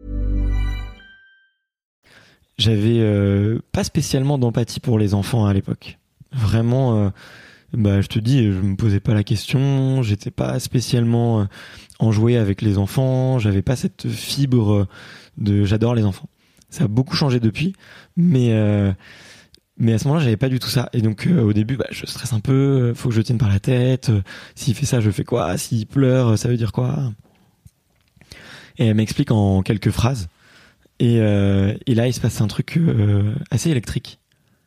J'avais euh, pas spécialement d'empathie pour les enfants à l'époque. Vraiment, euh, bah, je te dis, je me posais pas la question, j'étais pas spécialement euh, enjoué avec les enfants, j'avais pas cette fibre de j'adore les enfants. Ça a beaucoup changé depuis, mais euh, mais à ce moment-là, j'avais pas du tout ça. Et donc euh, au début, bah, je stresse un peu, faut que je le tienne par la tête. Euh, s'il fait ça, je fais quoi ? S'il pleure, ça veut dire quoi ? Et elle m'explique en quelques phrases. Et, euh, et là, il se passe un truc euh, assez électrique,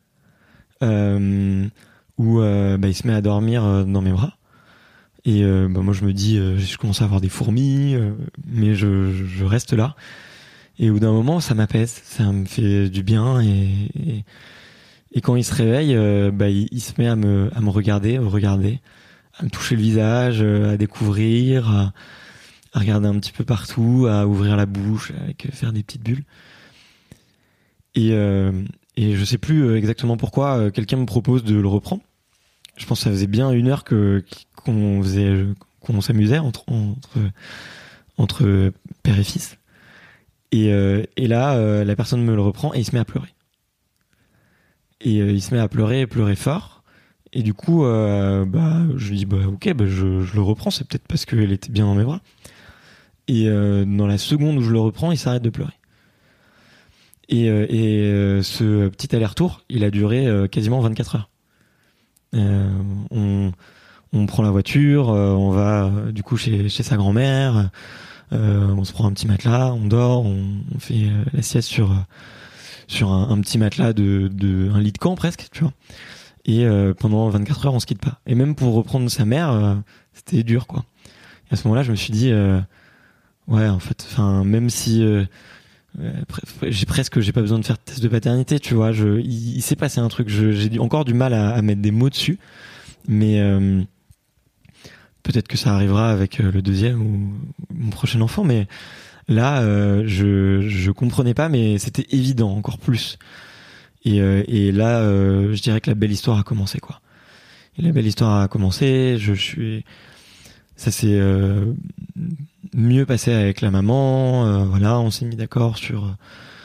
euh, où euh, bah, il se met à dormir euh, dans mes bras. Et euh, bah, moi, je me dis, euh, je commence à avoir des fourmis, euh, mais je, je reste là. Et au bout d'un moment, ça m'apaise, ça me fait du bien. Et, et, et quand il se réveille, euh, bah, il, il se met à me, à me regarder, à me regarder, à me toucher le visage, à découvrir, à, à regarder un petit peu partout, à ouvrir la bouche, avec faire des petites bulles. Et, euh, et je sais plus exactement pourquoi quelqu'un me propose de le reprendre. Je pense que ça faisait bien une heure que qu'on faisait, qu'on s'amusait entre entre entre père et fils. Et, euh, et là, euh, la personne me le reprend et il se met à pleurer. Et euh, il se met à pleurer, pleurer fort. Et du coup, euh, bah, je lui dis bah ok, bah, je, je le reprends. C'est peut-être parce qu'elle était bien dans mes bras. Et euh, dans la seconde où je le reprends, il s'arrête de pleurer. Et, euh, et euh, ce petit aller-retour, il a duré euh, quasiment vingt-quatre heures. Euh, on, on prend la voiture, euh, on va euh, du coup chez, chez sa grand-mère, euh, on se prend un petit matelas, on dort, on, on fait euh, la sieste sur sur un, un petit matelas de, de un lit de camp presque, tu vois. Et euh, pendant vingt-quatre heures, on se quitte pas. Et même pour reprendre sa mère, euh, c'était dur, quoi. Et à ce moment-là, je me suis dit euh, ouais, en fait, enfin, même si euh, j'ai presque, j'ai pas besoin de faire de test de paternité, tu vois. Je, il, il s'est passé un truc. Je, j'ai encore du mal à, à mettre des mots dessus, mais euh, peut-être que ça arrivera avec le deuxième ou mon prochain enfant. Mais là, euh, je, je comprenais pas, mais c'était évident encore plus. Et, euh, et là, euh, je dirais que la belle histoire a commencé, quoi. Et la belle histoire a commencé. Je, je suis, ça s'est euh, mieux passé avec la maman. Euh, voilà, on s'est mis d'accord sur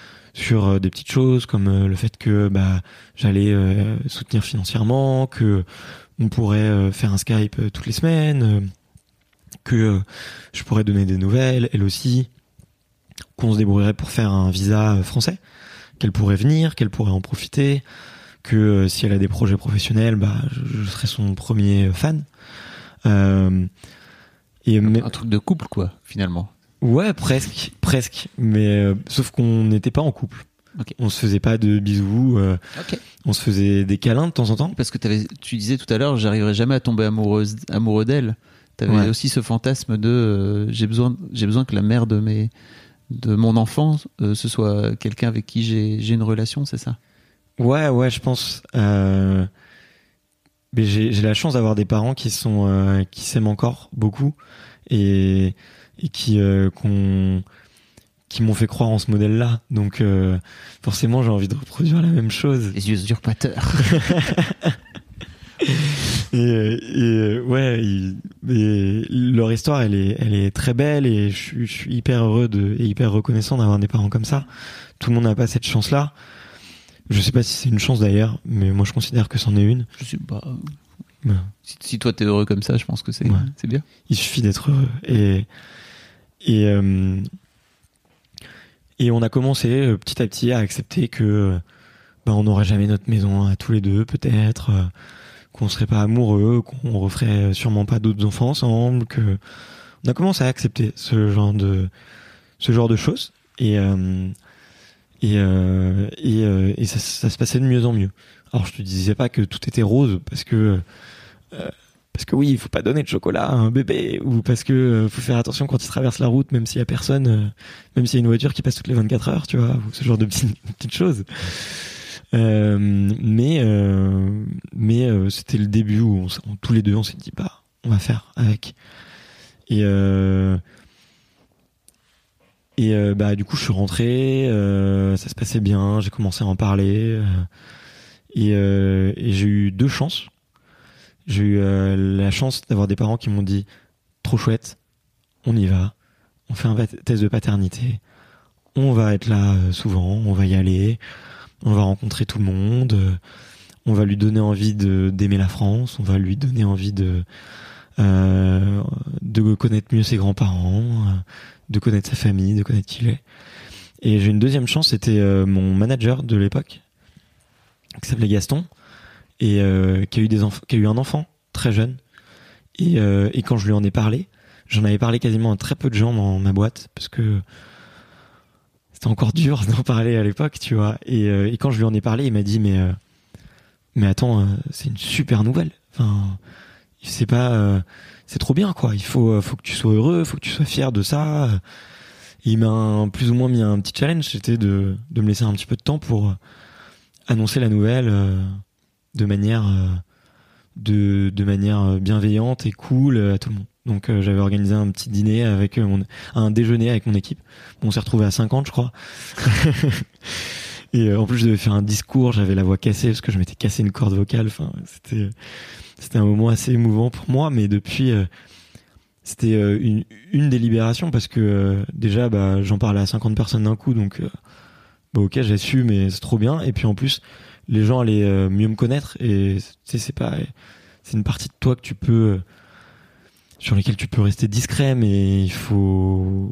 sur des petites choses comme le fait que bah j'allais euh, soutenir financièrement, que on pourrait euh, faire un Skype toutes les semaines, euh, que euh, je pourrais donner des nouvelles, elle aussi, qu'on se débrouillerait pour faire un visa français, qu'elle pourrait venir, qu'elle pourrait en profiter, que euh, si elle a des projets professionnels, bah je, je serais son premier fan. Euh, et un, mais, un truc de couple, quoi, finalement. Ouais, presque, presque. Mais euh, sauf qu'on n'était pas en couple. Okay. On se faisait pas de bisous. Euh, okay. On se faisait des câlins de temps en temps. Parce que t'avais, tu disais tout à l'heure, j'arriverai jamais à tomber amoureuse, amoureux d'elle. T'avais ouais. aussi ce fantasme de euh, j'ai besoin, j'ai besoin que la mère de mes, de mon enfant, euh, ce soit quelqu'un avec qui j'ai, j'ai une relation, c'est ça? Ouais, ouais, je pense. Euh... Mais j'ai, j'ai la chance d'avoir des parents qui sont, euh, qui s'aiment encore beaucoup et et qui euh, qu'on qui m'ont fait croire en ce modèle-là. Donc euh, forcément, j'ai envie de reproduire la même chose. Les usurpateurs. et, et ouais, il, et leur histoire, elle est, elle est très belle et je suis, je suis hyper heureux de, et hyper reconnaissant d'avoir des parents comme ça. Tout le monde n'a pas cette chance-là. Je sais pas si c'est une chance d'ailleurs, mais moi je considère que c'en est une. Je sais pas. Ouais. Si, si toi t'es heureux comme ça, je pense que c'est, ouais. c'est bien. Il suffit d'être heureux. Et, et, euh, et on a commencé petit à petit à accepter que bah, on n'aurait jamais notre maison à tous les deux, peut-être, euh, qu'on serait pas amoureux, qu'on referait sûrement pas d'autres enfants ensemble, que on a commencé à accepter ce genre de ce genre de choses. Et euh, et euh, et, euh, et ça, ça se passait de mieux en mieux. Alors je te disais pas que tout était rose parce que euh, parce que oui, il faut pas donner de chocolat à un bébé, ou parce que euh, faut faire attention quand il traverse la route, même s'il y a personne, euh, même s'il y a une voiture qui passe toutes les vingt-quatre heures, tu vois, ou ce genre de petites, petites choses. Euh, mais euh, mais euh, c'était le début où on, on, tous les deux on s'est dit bah on va faire avec. Et euh, et euh, bah du coup je suis rentré, euh, ça se passait bien, j'ai commencé à en parler. Euh, Et, euh, et j'ai eu deux chances. J'ai eu euh, la chance d'avoir des parents qui m'ont dit trop chouette, on y va, on fait un test de paternité, on va être là souvent, on va y aller, on va rencontrer tout le monde, on va lui donner envie de, d'aimer la France, on va lui donner envie de, euh, de connaître mieux ses grands-parents, de connaître sa famille, de connaître qui il est. Et j'ai une deuxième chance, c'était euh, mon manager de l'époque, qui s'appelait Gaston, et euh, qui a eu des enf- qui a eu un enfant très jeune, et, euh, et quand je lui en ai parlé, j'en avais parlé quasiment à très peu de gens dans ma boîte parce que c'était encore dur d'en parler à l'époque, tu vois. Et, euh, et quand je lui en ai parlé, il m'a dit mais euh, mais attends, euh, c'est une super nouvelle. Enfin, c'est pas, euh, c'est trop bien quoi. Il faut faut que tu sois heureux, faut que tu sois fier de ça. Et il m'a un, plus ou moins mis un petit challenge, c'était de de me laisser un petit peu de temps pour annoncer la nouvelle euh, de manière euh, de de manière bienveillante et cool à tout le monde. Donc euh, j'avais organisé un petit dîner avec euh, mon un déjeuner avec mon équipe. Bon, on s'est retrouvés à cinquante, je crois. Et euh, en plus je devais faire un discours, j'avais la voix cassée parce que je m'étais cassé une corde vocale. Enfin, c'était c'était un moment assez émouvant pour moi, mais depuis euh, c'était euh, une une des libérations parce que euh, déjà bah j'en parlais à cinquante personnes d'un coup, donc euh, bah ok, j'ai su, mais c'est trop bien. Et puis en plus, les gens allaient euh, mieux me connaître, et tu sais, c'est pas, c'est une partie de toi que tu peux, euh, sur lesquelles tu peux rester discret, mais il faut,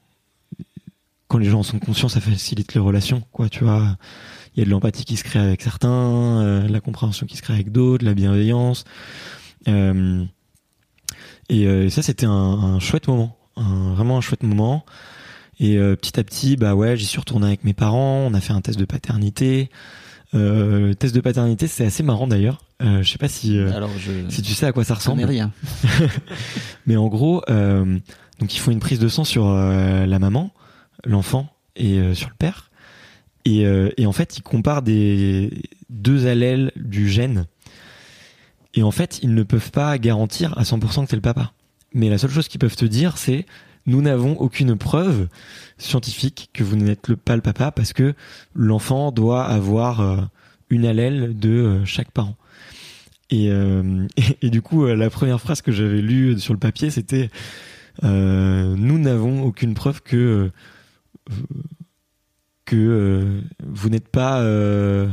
quand les gens en sont conscients, ça facilite les relations, quoi, tu vois. Il y a de l'empathie qui se crée avec certains, euh, de la compréhension qui se crée avec d'autres, de la bienveillance. Euh, et, euh, et ça, c'était un, un chouette moment, un, vraiment un chouette moment. Et euh, petit à petit, bah ouais, j'y suis retourné avec mes parents. On a fait un test de paternité. Euh, le test de paternité, c'est assez marrant d'ailleurs. Euh, je sais pas si euh, Alors je... si tu sais à quoi ça ressemble. Je connais rien. Mais en gros, euh, donc ils font une prise de sang sur euh, la maman, l'enfant et euh, sur le père. Et, euh, et en fait, ils comparent des deux allèles du gène. Et en fait, ils ne peuvent pas garantir à cent pour cent que c'est le papa. Mais la seule chose qu'ils peuvent te dire, c'est nous n'avons aucune preuve scientifique que vous n'êtes le, pas le papa parce que l'enfant doit avoir euh, une allèle de euh, chaque parent. Et, euh, et, et du coup, euh, la première phrase que j'avais lue sur le papier, c'était euh, nous n'avons aucune preuve que euh, que euh, vous n'êtes pas, euh,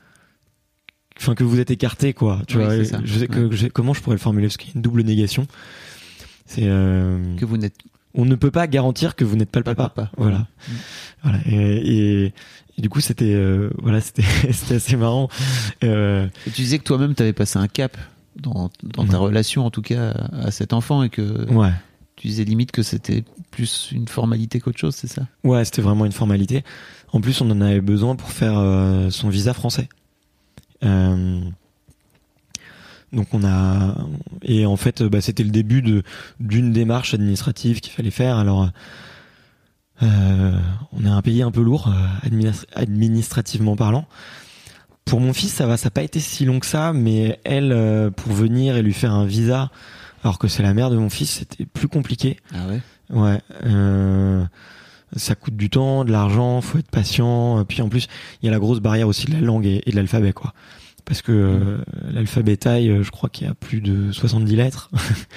enfin que vous êtes écarté, quoi. Tu oui, vois, c'est ça. je sais que, ouais. je, comment je pourrais le formuler parce qu'il y a une double négation. C'est euh, que vous n'êtes on ne peut pas garantir que vous n'êtes pas le pas papa. le papa. Voilà. Mmh. Voilà. Et, et, et du coup, c'était, euh, voilà, c'était, c'était assez marrant. Euh, Et tu disais que toi-même, t'avais passé un cap dans, dans ta ouais. relation, en tout cas, à cet enfant, et que ouais. tu disais limite que c'était plus une formalité qu'autre chose, c'est ça? Ouais, c'était vraiment une formalité. En plus, on en avait besoin pour faire euh, son visa français. Euh, Donc on a et en fait bah, c'était le début de d'une démarche administrative qu'il fallait faire. Alors euh, on est un pays un peu lourd euh, administ- administrativement parlant. Pour mon fils ça va, ça n'a pas été si long que ça, mais elle euh, pour venir et lui faire un visa alors que c'est la mère de mon fils, c'était plus compliqué. Ah ouais. Ouais. Euh, ça coûte du temps, de l'argent, faut être patient. Puis en plus il y a la grosse barrière aussi de la langue et, et de l'alphabet quoi. parce que euh, l'alphabet thaï, euh, je crois qu'il y a plus de soixante-dix lettres.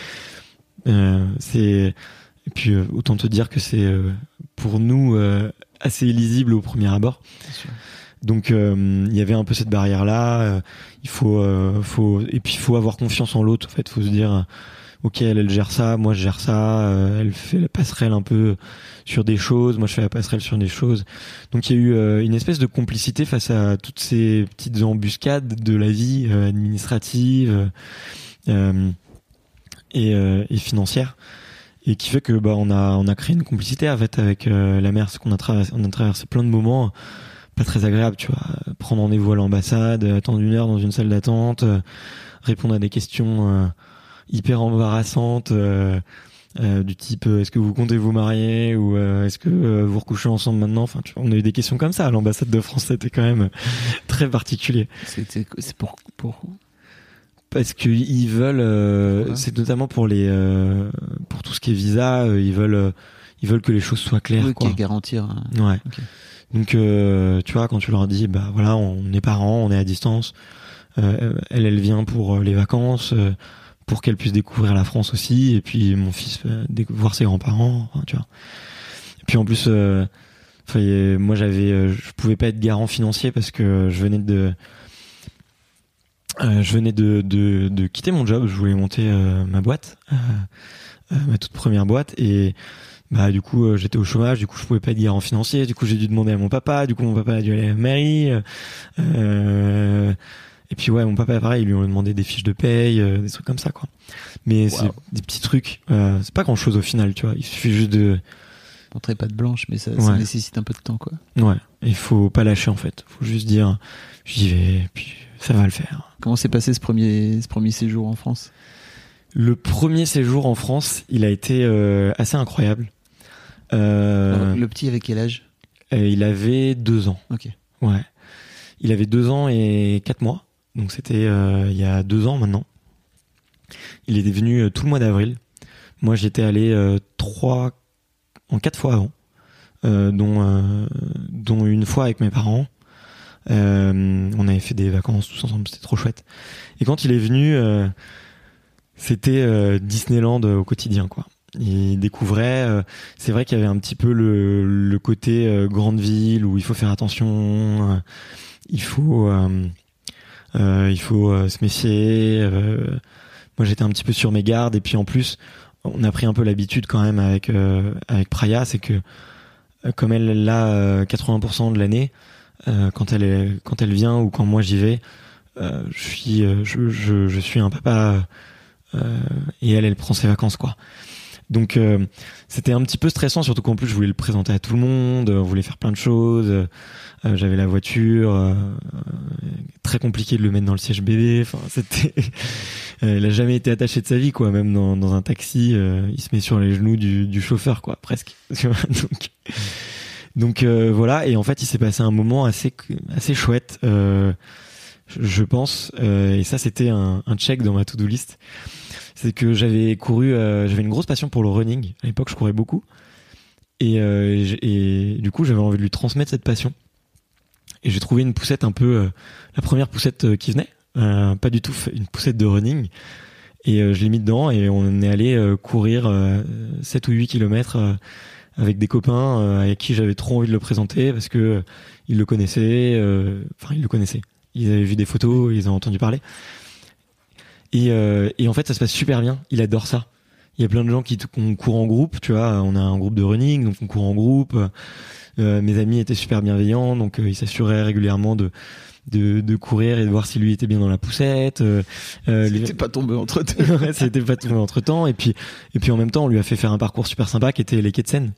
euh, c'est et puis euh, autant te dire que c'est euh, pour nous euh, assez illisible au premier abord. Bien sûr. Donc il euh, y avait un peu cette barrière là. Euh, il faut, euh, faut et puis il faut avoir confiance en l'autre. En fait, faut se dire, euh, ok, elle, elle gère ça, moi je gère ça. Euh, elle fait la passerelle un peu sur des choses, moi je fais la passerelle sur des choses. Donc il y a eu euh, une espèce de complicité face à toutes ces petites embuscades de la vie euh, administrative euh, et, euh, et financière, et qui fait que bah on a on a créé une complicité en fait avec euh, la mère, parce qu'on a traversé on a traversé plein de moments pas très agréable, tu vois, prendre rendez-vous à l'ambassade, attendre une heure dans une salle d'attente, euh, répondre à des questions euh, hyper embarrassantes euh, euh, du type euh, est-ce que vous comptez vous marier, ou euh, est-ce que euh, vous recouchez ensemble maintenant, enfin tu vois, on a eu des questions comme ça à l'ambassade de France. C'était quand même très particulier. C'était, c'est pour pour parce que ils veulent euh, ouais. C'est notamment pour les euh, pour tout ce qui est visa, euh, ils veulent euh, ils veulent que les choses soient claires, oui, quoi. Garantir hein. Ouais. Okay. Donc euh, tu vois, quand tu leur dis bah voilà, on est parents, on est à distance, euh, elle elle vient pour les vacances, euh, pour qu'elle puisse découvrir la France aussi, et puis mon fils euh, voir ses grands-parents, enfin, tu vois. Et puis en plus euh, enfin, moi j'avais euh, je pouvais pas être garant financier parce que je venais de euh, je venais de, de de quitter mon job, je voulais monter euh, ma boîte, euh, euh, ma toute première boîte, et bah du coup euh, j'étais au chômage, du coup je pouvais pas être garant financier, du coup j'ai dû demander à mon papa, du coup mon papa a dû aller à la mairie, euh, et puis ouais, mon papa pareil, ils lui ont demandé des fiches de paye, euh, des trucs comme ça, quoi. Mais wow. C'est des petits trucs, euh, c'est pas grand chose au final, tu vois, il suffit juste de montrer patte blanche, mais ça, ouais. ça nécessite un peu de temps, quoi. Ouais, il faut pas lâcher en fait, faut juste dire j'y vais, puis ça va le faire. Comment s'est passé ce premier ce premier séjour en France? Le premier séjour en France, il a été euh, assez incroyable. Euh, Alors, le petit avait quel âge? euh, Il avait deux ans. Ok. Ouais. Il avait deux ans et quatre mois. Donc c'était euh, il y a deux ans maintenant. Il était venu euh, tout le mois d'avril. Moi j'étais allé euh, trois, en quatre fois avant, euh, dont euh, dont une fois avec mes parents. Euh, on avait fait des vacances tous ensemble, c'était trop chouette. Et quand il est venu, euh, c'était euh, Disneyland au quotidien, quoi. Il découvrait, euh, c'est vrai qu'il y avait un petit peu le, le côté euh, grande ville où il faut faire attention, euh, il faut, euh, euh, il faut euh, se méfier. Euh, moi, j'étais un petit peu sur mes gardes, et puis en plus, on a pris un peu l'habitude quand même avec euh, avec Praia, c'est que euh, comme elle est là euh, quatre-vingts pour cent de l'année, euh, quand elle est, quand elle vient ou quand moi j'y vais, euh, je suis, euh, je, je, je suis un papa euh, et elle, elle prend ses vacances, quoi. Donc euh, c'était un petit peu stressant, surtout qu'en plus je voulais le présenter à tout le monde, on voulait faire plein de choses, euh, j'avais la voiture, euh, très compliqué de le mettre dans le siège bébé, enfin c'était euh, il a jamais été attaché de sa vie, quoi. Même dans, dans un taxi, euh, il se met sur les genoux du, du chauffeur, quoi, presque. donc donc euh, voilà, et en fait il s'est passé un moment assez assez chouette, euh, je pense, euh, et ça c'était un, un check dans ma to-do list. C'est que j'avais couru, euh, j'avais une grosse passion pour le running. À l'époque, je courais beaucoup. Et, euh, et, et du coup, j'avais envie de lui transmettre cette passion. Et j'ai trouvé une poussette un peu, euh, la première poussette euh, qui venait. Euh, pas du tout une poussette de running. Et euh, je l'ai mis dedans et on est allé euh, courir euh, sept ou huit kilomètres euh, avec des copains euh, avec qui j'avais trop envie de le présenter parce que euh, ils le connaissaient. Euh, enfin, ils le connaissaient. Ils avaient vu des photos, ils ont entendu parler. Et, euh, et en fait, ça se passe super bien. Il adore ça. Il y a plein de gens qui on court en groupe, tu vois. On a un groupe de running, donc on court en groupe. Euh, mes amis étaient super bienveillants, donc euh, ils s'assuraient régulièrement de, de de courir et de voir si lui était bien dans la poussette. Euh, euh, c'était les... pas tombé entre temps. Ouais, c'était pas tombé entre temps. Et puis et puis en même temps, on lui a fait faire un parcours super sympa qui était les quais de Seine.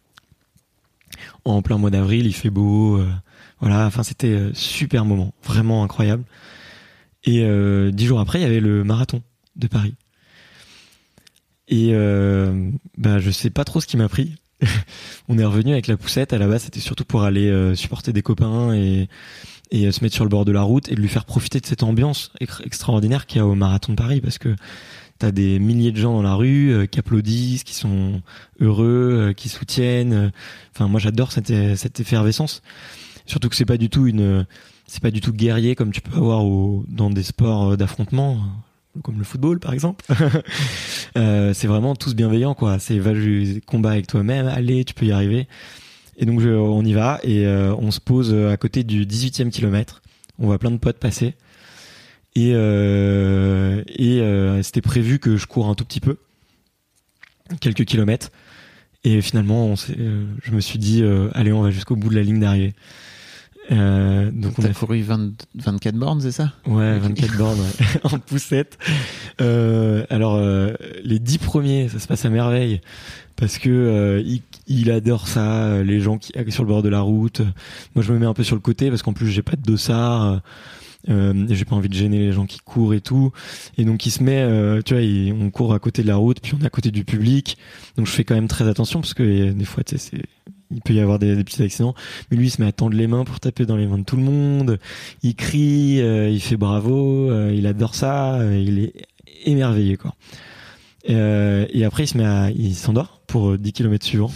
En plein mois d'avril, il fait beau. Euh, voilà. Enfin, c'était euh, super moment, vraiment incroyable. Et euh, dix jours après, il y avait le marathon de Paris. Et euh, bah, je sais pas trop ce qui m'a pris. On est revenu avec la poussette. À la base, c'était surtout pour aller euh, supporter des copains et, et euh, se mettre sur le bord de la route et de lui faire profiter de cette ambiance ex- extraordinaire qu'il y a au marathon de Paris, parce que t'as des milliers de gens dans la rue euh, qui applaudissent, qui sont heureux, euh, qui soutiennent. Enfin, moi, j'adore cette, cette effervescence. Surtout que c'est pas du tout une c'est pas du tout guerrier comme tu peux avoir au, dans des sports d'affrontement, comme le football par exemple. euh, c'est vraiment tous bienveillants, quoi. C'est va jouer combat avec toi-même, allez, tu peux y arriver. Et donc je, on y va et euh, on se pose à côté du dix-huitième kilomètre. On voit plein de potes passer et euh, et euh, c'était prévu que je cours un tout petit peu, quelques kilomètres. Et finalement, on s'est, euh, je me suis dit, euh, allez, on va jusqu'au bout de la ligne d'arrivée. Euh, donc T'as on a couru vingt, vingt-quatre bornes, c'est ça? Ouais, vingt-quatre bornes, ouais. En poussette. Euh, alors, euh, les dix premiers, ça se passe à merveille parce que euh, il, il adore ça, les gens qui sur le bord de la route. Moi, je me mets un peu sur le côté parce qu'en plus, j'ai pas de dossard. Euh, j'ai pas envie de gêner les gens qui courent et tout. Et donc, il se met, euh, tu vois, il, on court à côté de la route, puis on est à côté du public. Donc, je fais quand même très attention parce que euh, des fois, tu sais, c'est il peut y avoir des, des petits accidents, mais lui il se met à tendre les mains pour taper dans les mains de tout le monde, il crie, euh, il fait bravo, euh, il adore ça, euh, il est émerveillé, quoi. Euh, et après il se met à, il s'endort pour dix kilomètres suivants.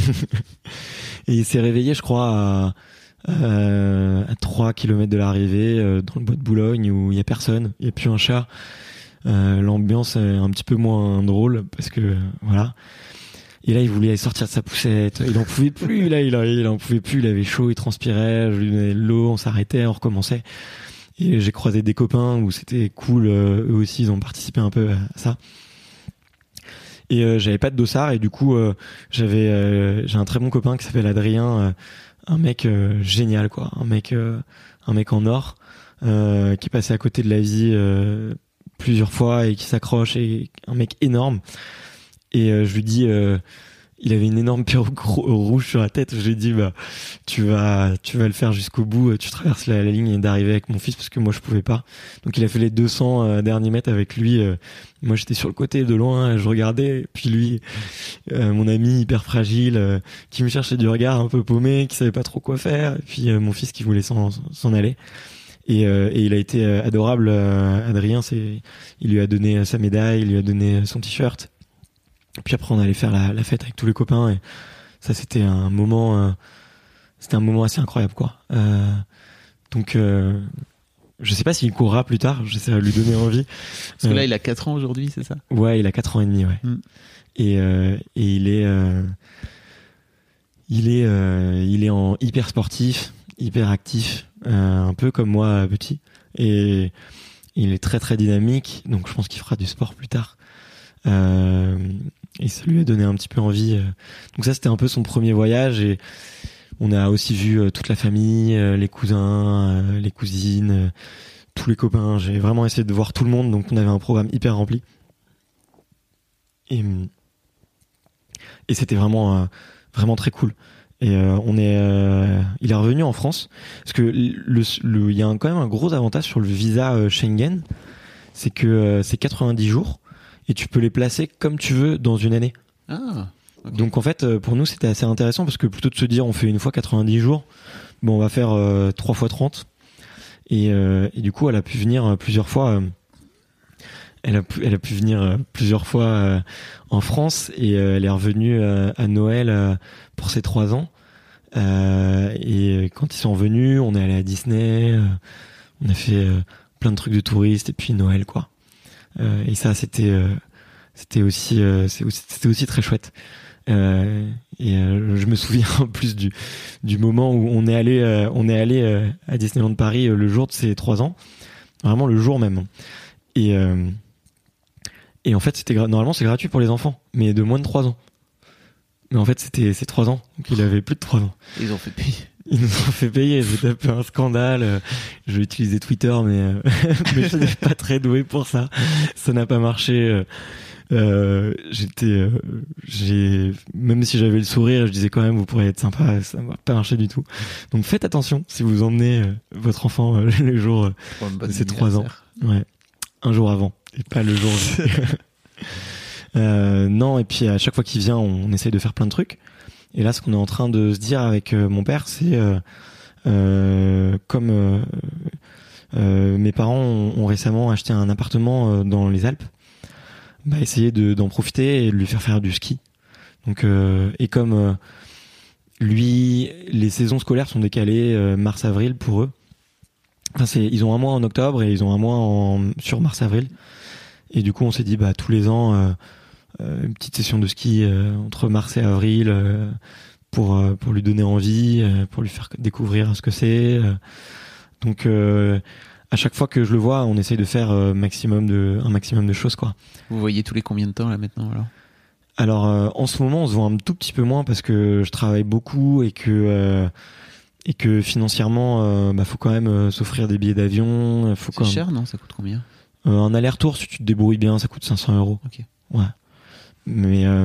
Et il s'est réveillé, je crois, à, à, à trois kilomètres de l'arrivée, euh, dans le bois de Boulogne où il y a personne, il y a plus un chat. Euh, l'ambiance est un petit peu moins drôle parce que voilà. Et là, il voulait sortir de sa poussette. Il en pouvait plus. Là, il, il en pouvait plus. Il avait chaud, il transpirait. Je lui donnais de l'eau. On s'arrêtait, on recommençait. Et j'ai croisé des copains où c'était cool. Euh, eux aussi, ils ont participé un peu à ça. Et euh, j'avais pas de dossard. Et du coup, euh, j'avais, euh, j'ai un très bon copain qui s'appelle Adrien, euh, un mec euh, génial, quoi. Un mec, euh, un mec en or, euh, qui est passé à côté de la vie euh, plusieurs fois et qui s'accroche. Et un mec énorme. Et euh, je lui dis, euh, il avait une énorme perruque rouge sur la tête. Je lui dis, bah, tu vas, tu vas le faire jusqu'au bout. Tu traverses la, la ligne d'arrivée avec mon fils parce que moi je pouvais pas. Donc il a fait les deux cents euh, derniers mètres avec lui. Euh, moi j'étais sur le côté de loin, je regardais. Puis lui, euh, mon ami hyper fragile, euh, qui me cherchait du regard, un peu paumé, qui savait pas trop quoi faire. Et puis euh, mon fils qui voulait s'en, s'en aller. Et, euh, et il a été euh, adorable. Euh, Adrien, c'est, il lui a donné sa médaille, il lui a donné son t-shirt. Puis après on allait faire la, la fête avec tous les copains et ça c'était un moment euh, c'était un moment assez incroyable, quoi. Euh, donc euh, je sais pas s'il courra plus tard, j'essaie de lui donner envie. Parce que là il a quatre ans aujourd'hui, c'est ça? Ouais, il a quatre ans et demi, ouais. Mm. Et, euh, et il est euh, il est euh, il est en hyper sportif, hyper actif, euh, un peu comme moi petit, et il est très très dynamique, donc je pense qu'il fera du sport plus tard. Euh, et ça lui a donné un petit peu envie. Donc ça, c'était un peu son premier voyage et on a aussi vu toute la famille, les cousins, les cousines, tous les copains. J'ai vraiment essayé de voir tout le monde, donc on avait un programme hyper rempli. Et, et c'était vraiment, vraiment très cool. Et euh, on est, euh, il est revenu en France parce que le, le, il y a un, quand même un gros avantage sur le visa euh, Schengen, c'est que euh, c'est quatre-vingt-dix jours. Et tu peux les placer comme tu veux dans une année. Ah, okay. Donc en fait, pour nous, c'était assez intéressant parce que plutôt de se dire on fait une fois quatre-vingt-dix jours, bon, on va faire euh, trois fois trente. Et, euh, et du coup, elle a pu venir plusieurs fois. Euh, elle a pu, elle a pu venir euh, plusieurs fois euh, en France et euh, elle est revenue euh, à Noël euh, pour ses trois ans. Euh, et quand ils sont revenus, on est allé à Disney, euh, on a fait euh, plein de trucs de touristes et puis Noël, quoi. Euh, et ça c'était euh, c'était aussi euh, c'est aussi, c'était aussi très chouette. Euh, et euh, je me souviens en plus du du moment où on est allé euh, on est allé euh, à Disneyland Paris euh, le jour de ses trois ans, vraiment le jour même. Et euh, et en fait c'était gra- normalement c'est gratuit pour les enfants, mais de moins de trois ans. Mais en fait c'était c'est trois ans, donc il avait plus de trois ans. Ils ont fait payer. Ils nous ont fait payer, j'ai tapé un scandale, je vais utiliser Twitter, mais, mais je n'étais pas très doué pour ça, ça n'a pas marché, euh, j'étais, euh, j'ai, même si j'avais le sourire, je disais quand même, vous pourriez être sympa, ça n'a pas marché du tout. Donc faites attention si vous emmenez euh, votre enfant euh, le jour euh, de ses trois ans. Ouais. Un jour avant, et pas le jour. euh, non, et puis à chaque fois qu'il vient, on, on essaye de faire plein de trucs. Et là, ce qu'on est en train de se dire avec euh, mon père, c'est euh, euh, comme euh, euh, mes parents ont, ont récemment acheté un appartement euh, dans les Alpes, bah essayer de, d'en profiter et de lui faire faire du ski. Donc, euh, et comme euh, lui, les saisons scolaires sont décalées euh, mars-avril pour eux, Enfin, c'est, ils ont un mois en octobre et ils ont un mois en, sur mars-avril. Et du coup, on s'est dit, bah, tous les ans, euh, euh, une petite session de ski euh, entre mars et avril euh, pour euh, pour lui donner envie, euh, pour lui faire découvrir ce que c'est. Euh. Donc, euh, à chaque fois que je le vois, on essaye de faire euh, maximum de un maximum de choses, quoi. Vous voyez tous les combien de temps là maintenant alors? Alors, euh, en ce moment, on se voit un tout petit peu moins parce que je travaille beaucoup et que euh, et que financièrement, euh, bah, faut quand même euh, s'offrir des billets d'avion. Faut C'est quand même... cher, non? Ça coûte combien? Euh, un aller-retour, si tu te débrouilles bien, ça coûte cinq cents euros. Ok. Ouais. Mais euh,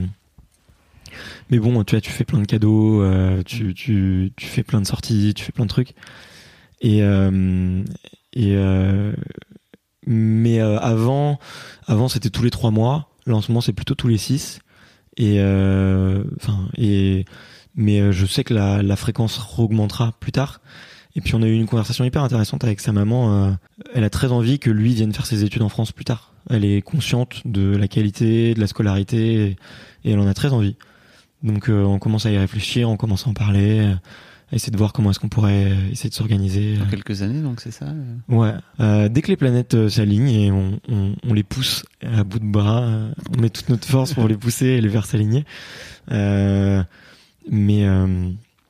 mais bon, tu vois, tu fais plein de cadeaux, euh, tu tu tu fais plein de sorties, tu fais plein de trucs. Et euh, et euh, mais euh, avant avant c'était tous les trois mois. Là en ce moment c'est plutôt tous les six. Et enfin euh, et mais je sais que la la fréquence augmentera plus tard. Et puis on a eu une conversation hyper intéressante avec sa maman. Euh, elle a très envie que lui vienne faire ses études en France plus tard. Elle est consciente de la qualité, de la scolarité, et, et elle en a très envie. Donc euh, on commence à y réfléchir, on commence à en parler, euh, à essayer de voir comment est-ce qu'on pourrait essayer de s'organiser. Dans quelques années, donc c'est ça euh... Ouais. Euh, dès que les planètes euh, s'alignent et on, on, on les pousse à bout de bras, euh, on met toute notre force pour les pousser et les faire s'aligner. Euh, mais euh,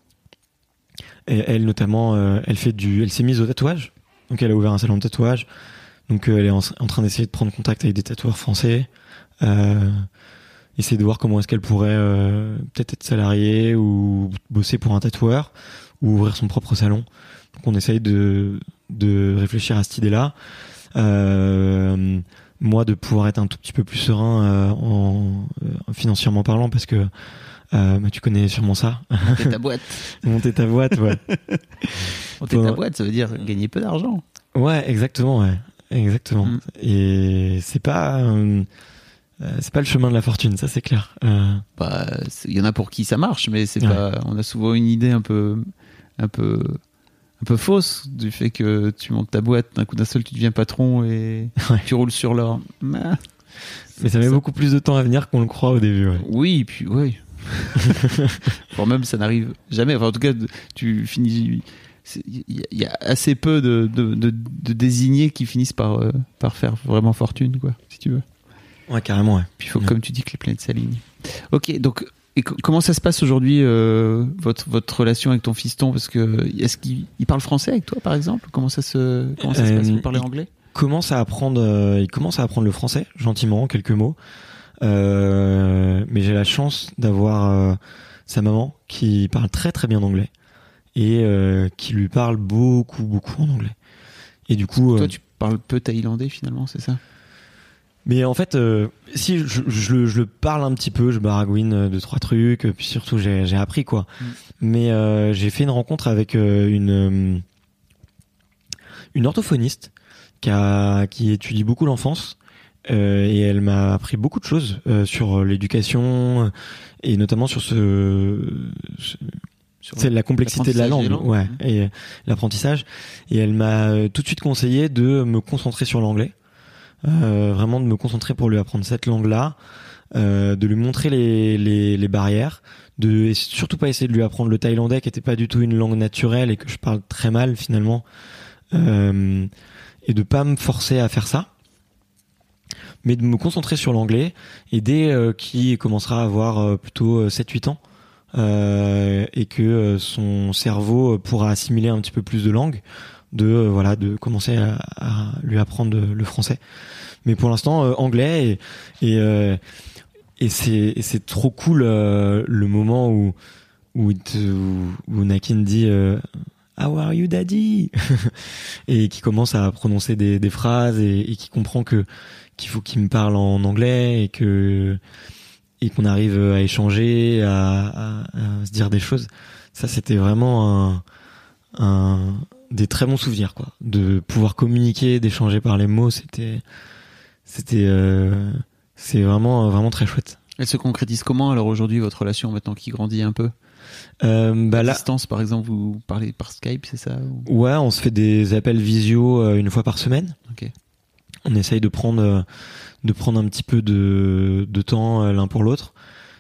et elle notamment, euh, elle fait du, elle s'est mise au tatouage. Donc elle a ouvert un salon de tatouage. Donc euh, elle est en, en train d'essayer de prendre contact avec des tatoueurs français. Euh, essayer de voir comment est-ce qu'elle pourrait euh, peut-être être salariée ou bosser pour un tatoueur ou ouvrir son propre salon. Donc on essaye de de réfléchir à cette idée-là. Euh, moi de pouvoir être un tout petit peu plus serein euh, en euh, financièrement parlant parce que Euh, bah, tu connais sûrement ça. Monter ta boîte. Monter ta boîte, ouais. Monter ta boîte, ça veut dire gagner peu d'argent. Ouais, exactement, ouais. Exactement. Mm. Et c'est pas, euh, c'est pas le chemin de la fortune, ça c'est clair. Euh... Bah, il y en a pour qui ça marche, mais c'est ouais. pas. On a souvent une idée un peu, un peu, un peu fausse du fait que tu montes ta boîte, d'un coup d'un seul tu deviens patron et ouais. tu roules sur l'or. Mais ça met ça. beaucoup plus de temps à venir qu'on le croit au début. Ouais. Oui, puis oui. Bon, même ça n'arrive jamais. Enfin, en tout cas, tu finis. Il y a assez peu de, de, de, de désignés qui finissent par, euh, par faire vraiment fortune, quoi, si tu veux. Ouais, carrément, ouais. Puis il faut, ouais. comme tu dis, que les planètes s'alignent. Ok, donc, et c- comment ça se passe aujourd'hui, euh, votre, votre relation avec ton fiston? Parce que, est-ce qu'il il parle français avec toi, par exemple? Comment ça se, comment ça euh, se passe? Vous parlez anglais? Commence à apprendre, euh, il commence à apprendre le français, gentiment, quelques mots. Euh, mais j'ai la chance d'avoir euh, sa maman qui parle très très bien anglais et euh, qui lui parle beaucoup beaucoup en anglais. Et du coup, toi euh, tu parles peu thaïlandais finalement, c'est ça? Mais en fait, euh, si je, je, je, je le parle un petit peu, je baragouine deux trois trucs, puis surtout j'ai, j'ai appris quoi. Mm. Mais euh, j'ai fait une rencontre avec euh, une une orthophoniste qui a qui étudie beaucoup l'enfance. Euh, et elle m'a appris beaucoup de choses euh, sur l'éducation et notamment sur ce, ce sur c'est la complexité de la langue, langues. ouais, mmh. et l'apprentissage. Et elle m'a tout de suite conseillé de me concentrer sur l'anglais, euh, vraiment de me concentrer pour lui apprendre cette langue-là, euh, de lui montrer les, les, les barrières, de et surtout pas essayer de lui apprendre le thaïlandais qui était pas du tout une langue naturelle et que je parle très mal finalement, euh, et de pas me forcer à faire ça. Mais de me concentrer sur l'anglais et dès euh, qu'il commencera à avoir euh, plutôt sept huit ans euh, et que euh, son cerveau pourra assimiler un petit peu plus de langues, de euh, voilà de commencer à, à lui apprendre le français. Mais pour l'instant euh, anglais et et, euh, et c'est et c'est trop cool euh, le moment où où, te, où, où Nakin dit euh, How are you, daddy? Et qui commence à prononcer des, des phrases et, et qui comprend que qu'il faut qu'il me parle en anglais et que et qu'on arrive à échanger, à, à, à se dire des choses. Ça, c'était vraiment un, un des très bons souvenirs, quoi. De pouvoir communiquer, d'échanger par les mots, c'était c'était euh, c'est vraiment vraiment très chouette. Elle se concrétise comment alors aujourd'hui votre relation maintenant qui grandit un peu? Euh, bah à là, distance par exemple, vous parlez par Skype, c'est ça ou... Ouais, on se fait des appels visio euh, une fois par semaine. Ok. On essaye de prendre euh, de prendre un petit peu de de temps euh, l'un pour l'autre,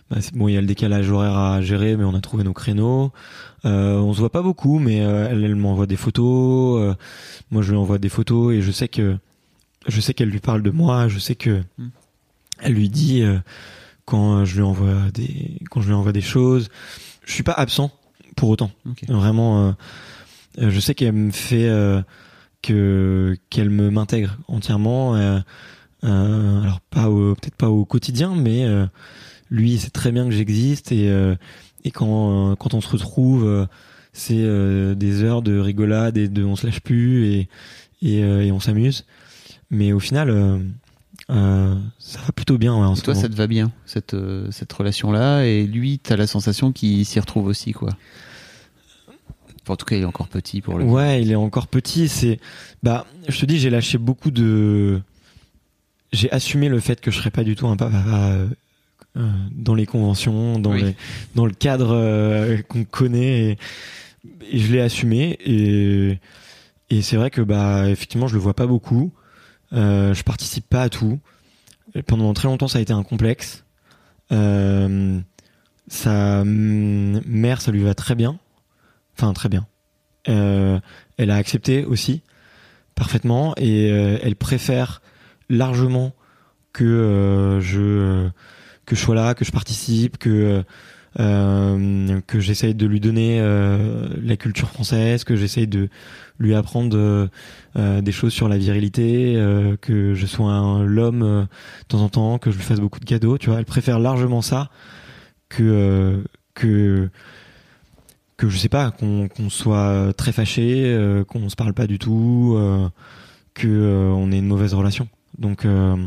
bah, c'est, bon, il y a le décalage horaire à gérer, mais on a trouvé nos créneaux. Euh, on se voit pas beaucoup, mais euh, elle, elle m'envoie des photos. Euh, moi, je lui envoie des photos et je sais que je sais qu'elle lui parle de moi. Je sais que mm. elle lui dit euh, quand je lui envoie des quand je lui envoie des choses. Je suis pas absent pour autant. Okay. Vraiment, euh, je sais qu'elle me fait euh, que qu'elle me m'intègre entièrement. Euh, euh, alors pas au, peut-être pas au quotidien, mais euh, lui, il sait très bien que j'existe et euh, et quand euh, quand on se retrouve, euh, c'est euh, des heures de rigolade et de on se lâche plus et et, euh, et on s'amuse. Mais au final, euh, euh, ça va plutôt bien. Ouais, en et ce toi, moment. ça te va bien cette euh, cette relation-là, et lui, t'as la sensation qu'il s'y retrouve aussi, quoi. Enfin, en tout cas, il est encore petit pour le. Ouais, il est encore petit. C'est bah, je te dis, j'ai lâché beaucoup de. J'ai assumé le fait que je serais pas du tout un papa. Euh, Euh, dans les conventions, dans, oui. les, dans le cadre euh, qu'on connaît, et, et je l'ai assumé, et, et c'est vrai que bah effectivement je le vois pas beaucoup, euh, je participe pas à tout, et pendant très longtemps ça a été un complexe. Euh, sa mère, ça lui va très bien, enfin très bien, euh, elle a accepté aussi parfaitement, et euh, elle préfère largement que euh, je que je sois là, que je participe, que euh, que j'essaye de lui donner euh, la culture française, que j'essaye de lui apprendre euh, des choses sur la virilité, euh, que je sois un, l'homme euh, de temps en temps, que je lui fasse beaucoup de cadeaux, tu vois. Elle préfère largement ça que euh, que que je sais pas, qu'on qu'on soit très fâché, euh, qu'on se parle pas du tout, euh, que euh, on ait une mauvaise relation. Donc euh,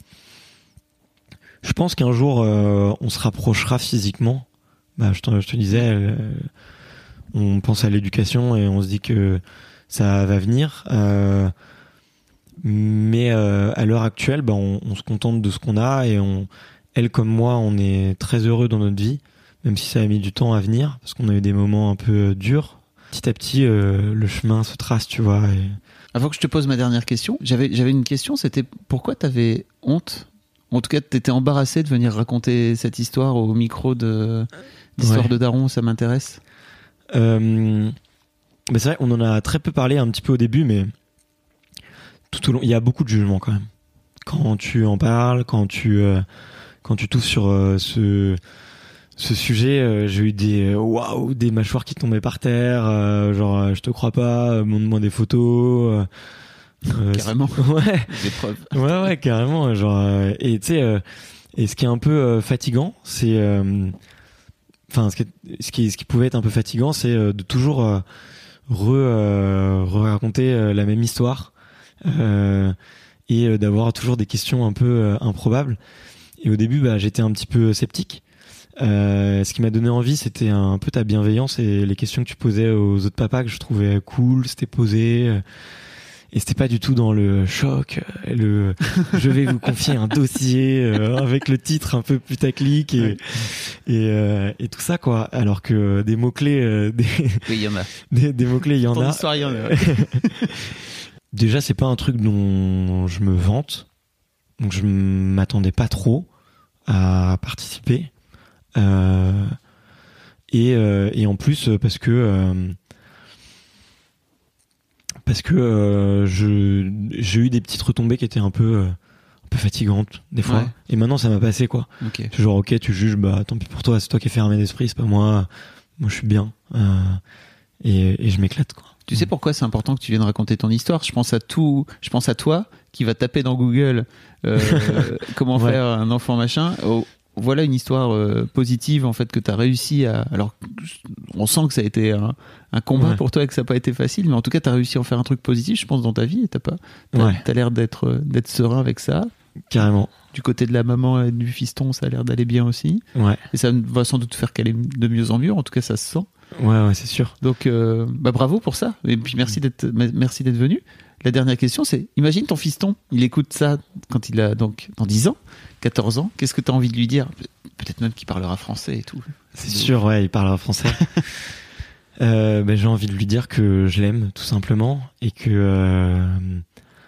je pense qu'un jour, euh, on se rapprochera physiquement. Bah, je, te, je te disais, euh, on pense à l'éducation et on se dit que ça va venir. Euh, mais euh, à l'heure actuelle, bah, on, on se contente de ce qu'on a, et on, elle comme moi, on est très heureux dans notre vie, même si ça a mis du temps à venir, parce qu'on a eu des moments un peu durs. Petit à petit, euh, le chemin se trace, tu vois. Et... Avant que je te pose ma dernière question, j'avais, j'avais une question, c'était pourquoi t'avais honte ? En tout cas, t'étais embarrassé de venir raconter cette histoire au micro de d'Histoire ouais. de Daron, ça m'intéresse. Euh, bah c'est vrai, on en a très peu parlé un petit peu au début, mais tout au long, il y a beaucoup de jugements quand même. Quand tu en parles, quand tu euh, quand tu touches sur euh, ce ce sujet, euh, j'ai eu des waouh, wow, des mâchoires qui tombaient par terre, euh, genre euh, je te crois pas, montre-moi des photos. Euh, Euh, carrément. Ouais. Des preuves. Ouais, ouais, carrément. Genre, euh, et tu sais, euh, et ce qui est un peu euh, fatigant, c'est, enfin, euh, ce qui, ce qui, ce qui pouvait être un peu fatigant, c'est euh, de toujours euh, re, euh, re-raconter euh, la même histoire, euh, et euh, d'avoir toujours des questions un peu euh, improbables. Et au début, bah, j'étais un petit peu sceptique. Euh, ce qui m'a donné envie, c'était un peu ta bienveillance et les questions que tu posais aux autres papas que je trouvais cool, c'était posé. Euh, Et c'était pas du tout dans le choc, le je vais vous confier un dossier euh, avec le titre un peu putaclic et ouais. et, euh, et tout ça quoi. Alors que des mots clés, euh, des oui, il y en a. Des, des mots clés, il y en Ton a. Histoire, il y en a. Ouais. Déjà, c'est pas un truc dont je me vante, donc je m'attendais pas trop à participer. Euh, et euh, et en plus parce que euh, parce que euh, je j'ai eu des petites retombées qui étaient un peu euh, un peu fatigantes des fois, ouais. Et maintenant ça m'a passé quoi. Okay. C'est genre ok, tu juges, bah tant pis pour toi, c'est toi qui es fermé d'esprit, c'est pas moi. Moi je suis bien euh, et, et je m'éclate quoi. Tu sais pourquoi c'est important que tu viennes raconter ton histoire ? Je pense à tout, je pense à toi qui va taper dans Google euh, comment ouais. faire un enfant machin. Oh, voilà une histoire euh, positive en fait que tu as réussi à. Alors on sent que ça a été un, un combat ouais. pour toi et que ça n'a pas été facile, mais en tout cas tu as réussi à en faire un truc positif, je pense, dans ta vie. Et t'as pas, t'as, ouais. t'as l'air d'être d'être serein avec ça. Carrément. Du côté de la maman et du fiston, ça a l'air d'aller bien aussi. Ouais. Et ça va sans doute faire qu'aller de mieux en mieux. En tout cas, ça se sent. Ouais, ouais, c'est sûr. Donc, euh, bah bravo pour ça. Et puis merci d'être, merci d'être venu. La dernière question, c'est, imagine ton fiston, il écoute ça quand il a donc dans dix ans, quatorze ans. Qu'est-ce que tu as envie de lui dire ? Peut-être même qu'il parlera français et tout. C'est, c'est sûr, ouais, il parlera français. euh, ben, j'ai envie de lui dire que je l'aime, tout simplement, et que euh,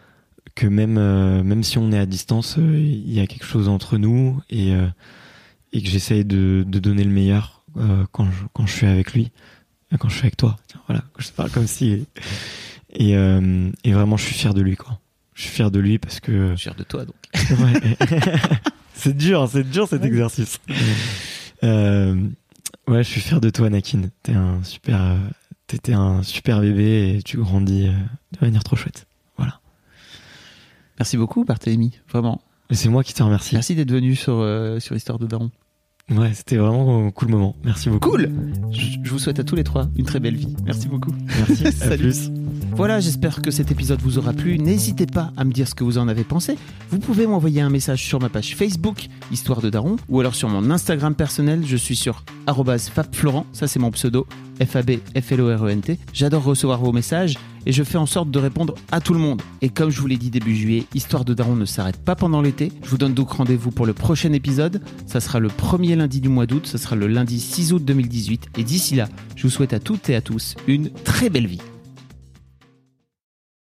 que même euh, même si on est à distance, euh, il y a quelque chose entre nous, et euh, et que j'essaye de, de donner le meilleur euh, quand, je, quand je suis avec lui, quand je suis avec toi. Tiens, voilà, je te parle comme si. Et, et, euh, et vraiment, je suis fier de lui, quoi. Je suis fier de lui parce que. Je suis fier de toi, donc. Ouais. C'est dur, c'est dur cet ouais. exercice. Euh, ouais, je suis fier de toi, Anakin. T'es un super, euh, t'étais un super bébé et tu grandis euh, de manière trop chouette. Voilà. Merci beaucoup, Barthélémy. Vraiment. Et c'est moi qui te remercie. Merci d'être venu sur euh, sur Histoire de Daron. Ouais, c'était vraiment un cool moment. Merci beaucoup. Cool. Je, je vous souhaite à tous les trois une très belle vie. Merci beaucoup. Merci. Salut. À plus. Voilà, j'espère que cet épisode vous aura plu. N'hésitez pas à me dire ce que vous en avez pensé. Vous pouvez m'envoyer un message sur ma page Facebook, Histoire de Daron, ou alors sur mon Instagram personnel. Je suis sur arobase fabflorent, ça c'est mon pseudo, F A B F L O R E N T. J'adore recevoir vos messages et je fais en sorte de répondre à tout le monde. Et comme je vous l'ai dit début juillet, Histoire de Daron ne s'arrête pas pendant l'été. Je vous donne donc rendez-vous pour le prochain épisode. Ça sera le premier lundi du mois d'août, ça sera le lundi six août deux mille dix-huit. Et d'ici là, je vous souhaite à toutes et à tous une très belle vie.